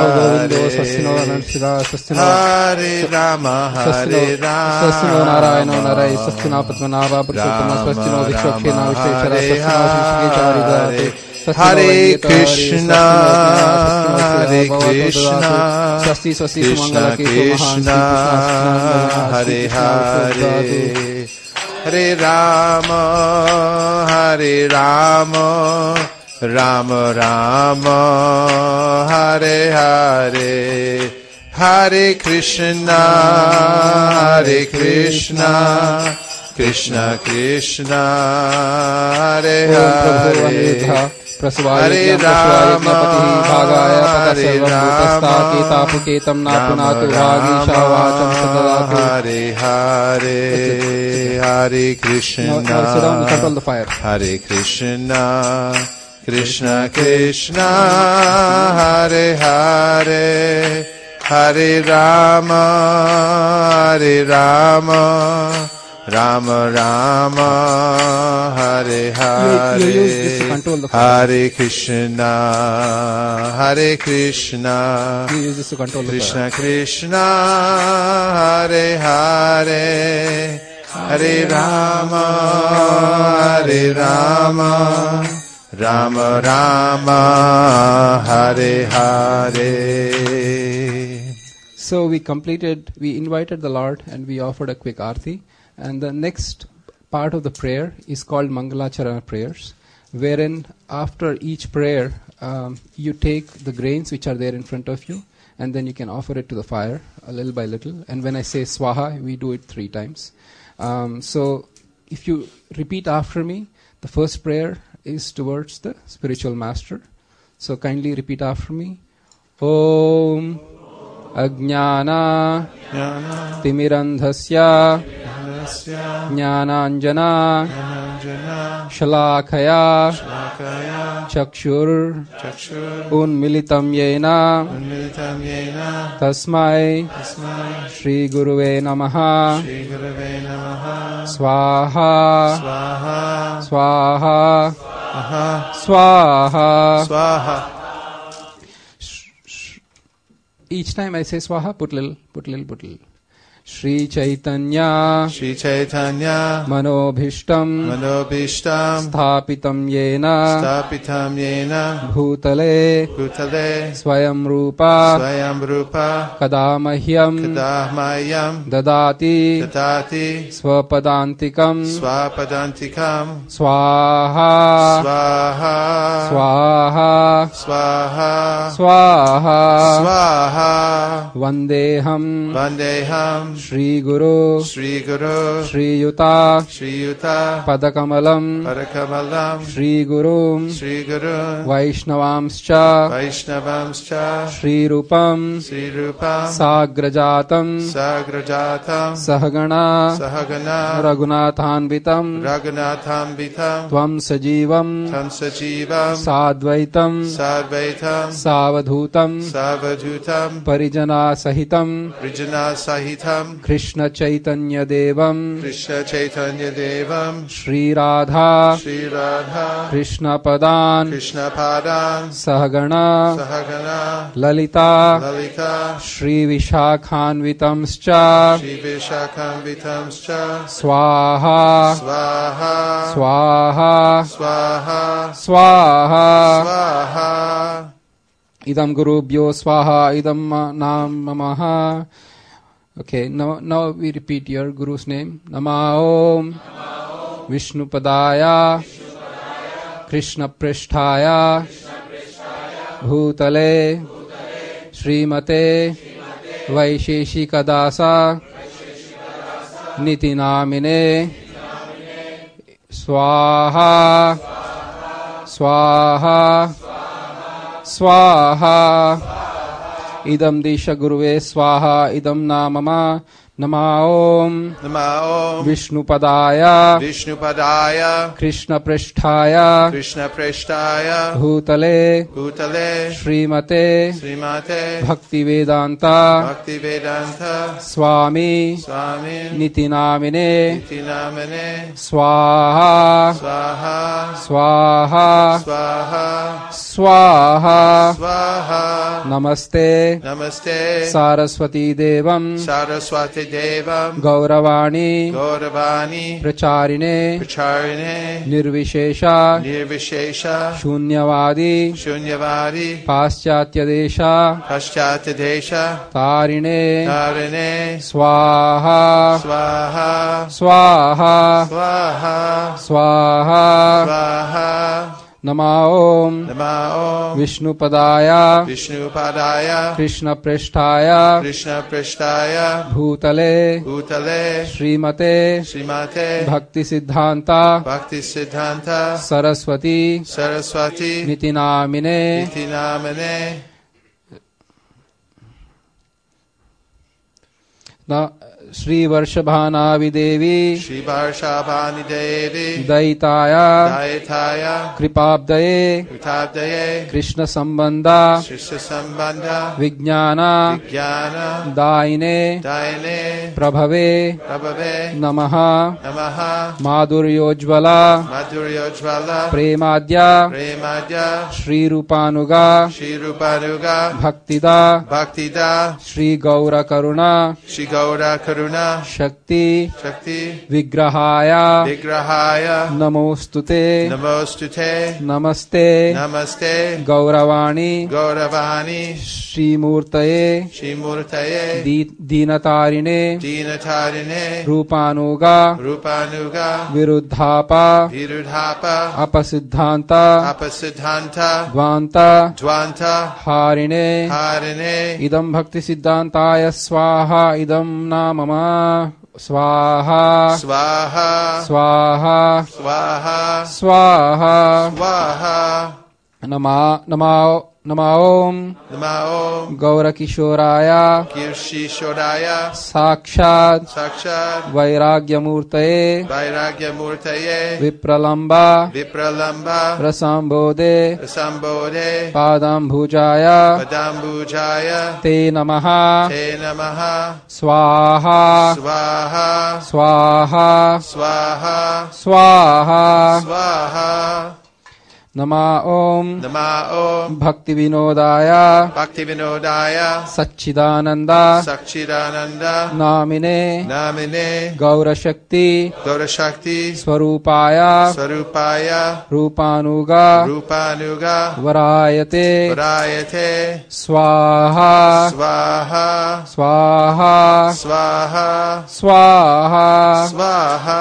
Hare Rama, Hare Rama, Sastino Narayana Naray, Sastina Padmanabha, Purushottam, Sastino Vikshokshena Visheshara, Sastina Hare Krishna, Hare Krishna, Krishna Krishna, Hare Hare, Hare Rama, Hare Rama, Rama Rama, Hare Hare, Hare Krishna, Hare Krishna, Krishna Krishna, Hare Hare. Hare Rama, Hare Rama, Hare Hare, Hare Krishna, Hare Krishna, Krishna Krishna, Hare Hare, Hare Rama, Hare Rama, Rama Rama, Hare Hare, you, you use this to control the fire. Hare Krishna, Hare Krishna, You use this to control the Krishna fire. Krishna, Hare Hare, Hare Rama, Hare Rama, Rama Rama Hare Hare. So we completed, we invited the Lord and we offered a quick arti. And the next part of the prayer is called Mangalacharana prayers, wherein after each prayer, um, you take the grains which are there in front of you, and then you can offer it to the fire, a little by little. And when I say swaha, we do it three times. Um, so if you repeat after me, the first prayer is towards the spiritual master. So kindly repeat after me. Om Ajnana Timirandhasya Jnananjana Shalakaya Chakshur Unmilitam Yena Tasmai Shri Guruve Namaha Swaha Swaha Swaha Swaha. Each time I say swaha, put little, put little, put little. Shri Chaitanya Shri Chaitanya Manobhishtam Manobhishtam Sthapitam Yena Sthapitam Yena Bhutale Bhutale Swayam Rupa Swayam Rupa Kadamahyam Kadahmayam Dadati Dadati Swapadantikam Swapadantikam Swaha Swaha Swaha Swaha Swaha Swaha Vandeham Vandeham Shri Guru Shri Guru Shri Yuta Shri Yuta Padakamalam Parakamalam Shri Gurum Shri Guru Vaishnavamscha Vaishnavamscha Shri Rupam Shri Rupam Sagrajatam Sagrajatam Sahagana Sahagana Raghunathanvitam Raghunathambitam Tvam Sajivam Tam Sajivam Sadvaitam Sadvaitam Savadhutam Savadhutam Parijana Sahitam Vrijana Sahitam Krishna Chaitanya Devam Krishna Chaitanya Devam Shri Radha Shri Radha Krishna Padan Krishna Padan Sahagana Sahagana Lalita Lalita Shri Vishakhanvitamscha Shri Vishakhamvitamscha Swaha Swaha Swaha Swaha Swaha Swaha. Idam Gurubhyo Swaha Idam Nam Namaha. Okay, now, now we repeat your Guru's name. Nama Om Vishnu Padaya Krishna Pristhaya Bhutale Srimate Vaisheshika Dasa Niti Namine Swaha Swaha Swaha Idam Disha Guruve Swaha Idam Namama Nama Om Nama Om Vishnu Padaya Vishnu Padaya Krishna Pristhaya Krishna Prishtaya Bhutale Bhutale Srimate Srimate Bhakti Vedanta Bhakti Vedanta Swami Swami Niti Namine Nitinamane Swaha Swaha Swaha Swaha Swaha Swaha. Namaste Namaste Saraswati Devam Saraswati Devam Gauravani Gauravani Pracharine Pracharine Nirvishesha Nirvishesha Shunyavadi Shunyavadi Paschatya Desha Paschatya Desha Tarine Tarine Swaha Swaha Swaha Swaha Swaha Swaha. Nama Om Nama Om Vishnu Padaya Vishnu Padaya Krishna Pristhaya Krishna Prishtaya Bhutale Bhutale Srimate Srimate Bhakti Siddhanta Bhakti Siddhanta Saraswati Saraswati Niti Namine Nitinamane. Na Shri Varshabhanavi Devi Shri Varshabhani Devi Daitaya Daitaya Kripabdaye Kritabdaye Krishna Sambandha Krishna Sambandha Vijnana Vijnana Daine Daine Prabhave Prabhave Namaha Namaha Madhuryojvala Madhuryojvala Premadya Premadya Shri Rupanuga Shri Rupanuga Bhaktida Bhaktida Shri Gaura Karuna Shri Gaura Karuna karuna शक्ति shakti विग्रहाय vigrahaya नमोस्तुते namostute नमस्ते namaste गौरवाणी gauravani श्रीमूर्तये shrimurtaye दी- दीनतारिणे dinatarine रूपानुगा rupanuga विरुद्धापा virudhapa अपसिद्धांता apasiddhanta द्वांता dvanta हारिणे harine इदं भक्ति सिद्धांताय स्वाहा इदं नामम स्वाहा swaha स्वाहा swaha स्वाहा swaha नमा नमा नमा ओम namo गौरकिशोराय kirshi shodaya साक्षात् sakshat वैराग्यमूर्तये vairagya murtaye विप्रलम्बा vipralamba रसंबोधे sambodhe पादाम्बुजाय padambujaya ते नमः te namaha स्वाहा swaha स्वाहा swaha स्वाहा swaha नमा ओम namo भक्ति विनोदाय bhakti vinodaya Sachchidananda sakchidananda नामिने namine गौरशक्ति gaurashakti स्वरूपाय swarupaya रूपानुगा rupanuga वरायते varayate स्वाहा swaha स्वाहा swaha स्वाहा swaha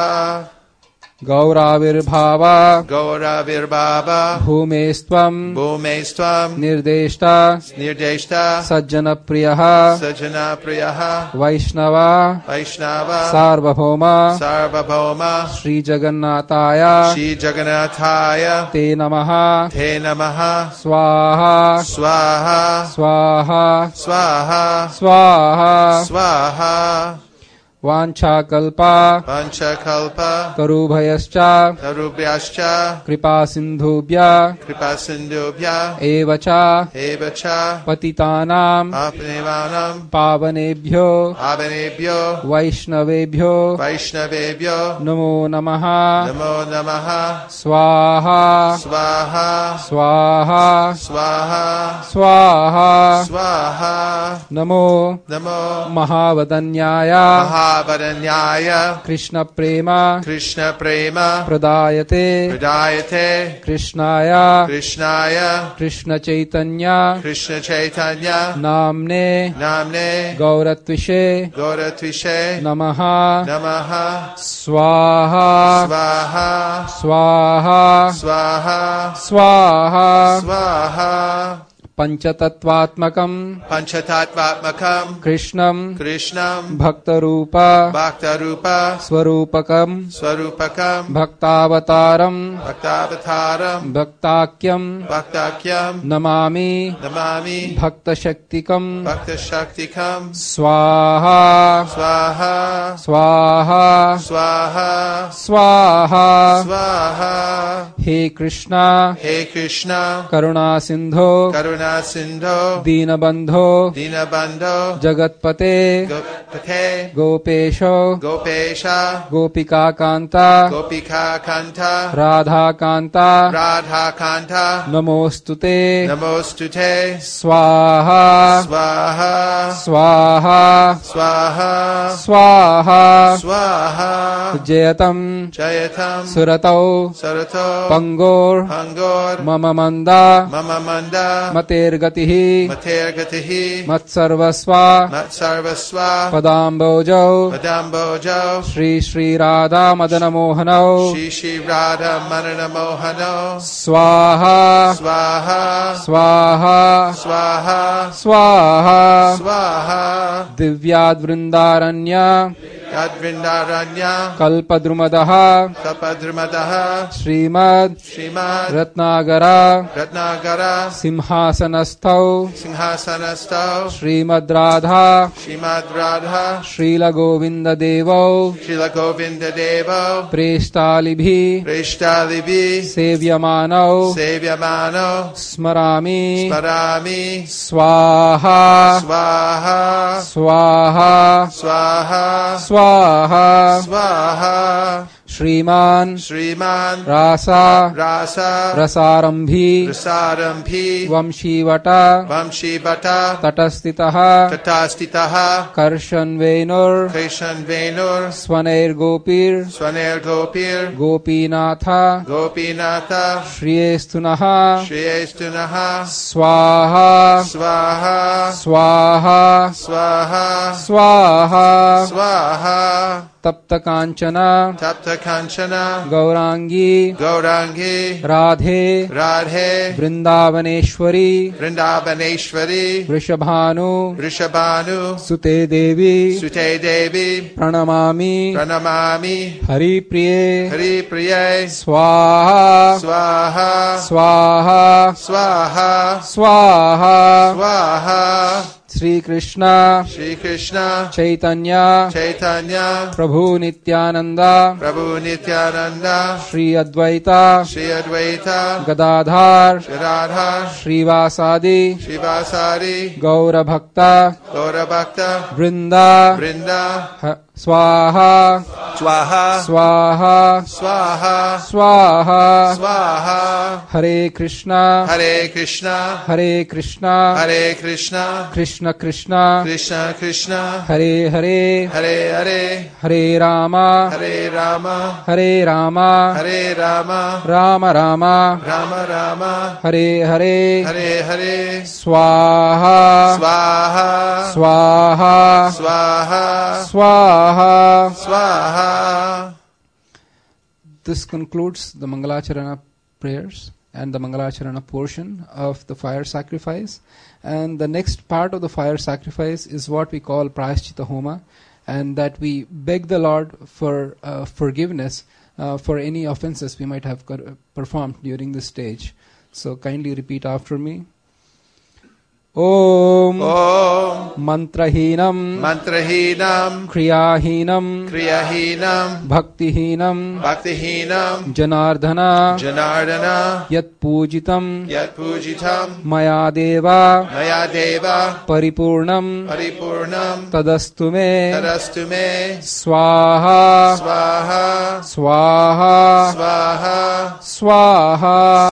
गौराविर्भावा gauravirbhava भूमेस्त्वं bhumestvam निर्देष्टा nirdeshta सज्जनप्रियः sajana priyaha Vaishnava vaishnava सार्वभौमा sarvabhauma श्रीजगन्नाथाय Shri Jagannathaya ते नमः te namaha स्वाहा swaha स्वाहा swaha स्वाहा swaha वाञ्छाकल्पा panchakalpa तरुभयश्च tarubhyascha कृपासिन्धुभ्य kripasindubhya एव च evacha पतितानां apnevanam पावनेभ्यो abanebhyo वैष्णवेभ्यो vaishnavebhyo नमो नमः namo namaha स्वाहा swaha स्वाहा swaha स्वाहा swaha नमो namo महावदन्याय mahavadanyaya कृष्ण प्रेम krishna prema प्रदायते pradayate कृष्णाय krishnaya Krishna Chaitanya krishna chaitanya नाम्ने namne गौरत्विषे gauratvishe नमः namaha स्वाहा swaha स्वाहा swaha स्वाहा swaha पंचतत्वात्मकं panchatatvatmakam कृष्णं krishnam भक्तरूप bhaktarupa स्वरूपकं swarupakam भक्तावतारं bhaktavataram भक्ताख्यं bhaktakyam Namami namami भक्तशक्तिकं bhaktashaktikam स्वाहा swaha स्वाहा swaha स्वाहा swaha hey Krishna he krishna Karuna सिंधो karuna sindho दीनबंधो dinabandho जगत्पते gopate गोपेशो gopesha गोपिका Kanta gopika kanta Radha Kanta radha kanta नमोस्तुते namostute स्वाहा swaha स्वाहा swaha स्वाहा swaha जयतम jayatam सुरतौ sarato पंगोर pangor मम मंदा mama manda मतेर्गतिः matergatihi मत्सर्वस्वा matsarvasva पदाम्बोजौ madambojo Shri Shri Radha Madan मोहनौ Shri Shri Radha Manana Mohano स्वाहा Swaha स्वाहा Swaha स्वाहा Swaha दिव्याद्वृन्दारण्य Yadvrindaranya कल्पद्रुमदः Kapadrimadaha Shrimad Srimad रत्नागरा Ratnagara सिंहासनस्थौ Simhasanastau Shrimad Radha Srimad Radha श्रीलगोविन्ददेवौ Srila Govinda Devo प्रेष्टालिभिः Prishtalivi सेव्यमानौ Sevyamano स्मरामि Sparami स्वाहा Swaha स्वाहा Swaha स्वाहा Swaha श्रीमान श्रीमान रासा रासा रसारंभी रसारंभी वंशीवटा वंशीवटा तटस्थितः तटास्थितः कर्षन्वेनुर् कृष्णवेणुर् स्वनैर्गोपीर् स्वनैर्गोपीर् गोपीनाथ गोपीनाथ श्रियेस्तुनः श्रेयस्तुनः स्वाहा स्वाहा स्वाहा स्वाहा स्वाहा स्वाहा तप्त कांचन तप्त कांचन गौरांगी गौरांगी राधे राधे वृंदावनेश्वरी वृंदावनेश्वरी वृषभानु वृषभानु सुते देवी सुते देवी प्रणमामि प्रणमामि हरिप्रिये हरिप्रिये स्वाहा स्वाहा स्वाहा स्वाहा स्वाहा स्वाहा श्री कृष्ण श्री कृष्ण चैतन्य चैतन्य प्रभु नित्यानंद प्रभु नित्यानंद श्री अद्वैत श्री अद्वैत गदाधार गदाधर श्रीवासादि श्रीवासादि गौर भक्त गौरभक्त वृंदा वृंदा स्वाहा स्वाहा स्वाहा स्वाहा स्वाहा स्वाहा हरे कृष्णा हरे कृष्ण हरे कृष्णा हरे कृष्ण कृष्ण कृष्ण कृष्ण कृष्ण हरे हरे हरे हरे हरे राम हरे राम हरे राम हरे राम राम राम राम राम हरे हरे हरे हरे स्वाहा स्वाहा स्वाहा स्वाहा स्वाहा. Swaha. This concludes the Mangalacharana prayers and the Mangalacharana portion of the fire sacrifice. And the next part of the fire sacrifice is what we call Prayaschitta Homa, and that we beg the Lord for uh, forgiveness uh, for any offenses we might have performed during this stage. So kindly repeat after me. Om Om Mantrahinam Mantrahinam Kriyahinam Kriyahinam Bhaktihinam Bhaktihinam Janardhana Janardana Yat Pujitam Yat Pujitam Maya Deva Maya Deva Paripurnam Paripurnam Tadastu me Tadastu me Swaha Swaha Swaha Swaha Swaha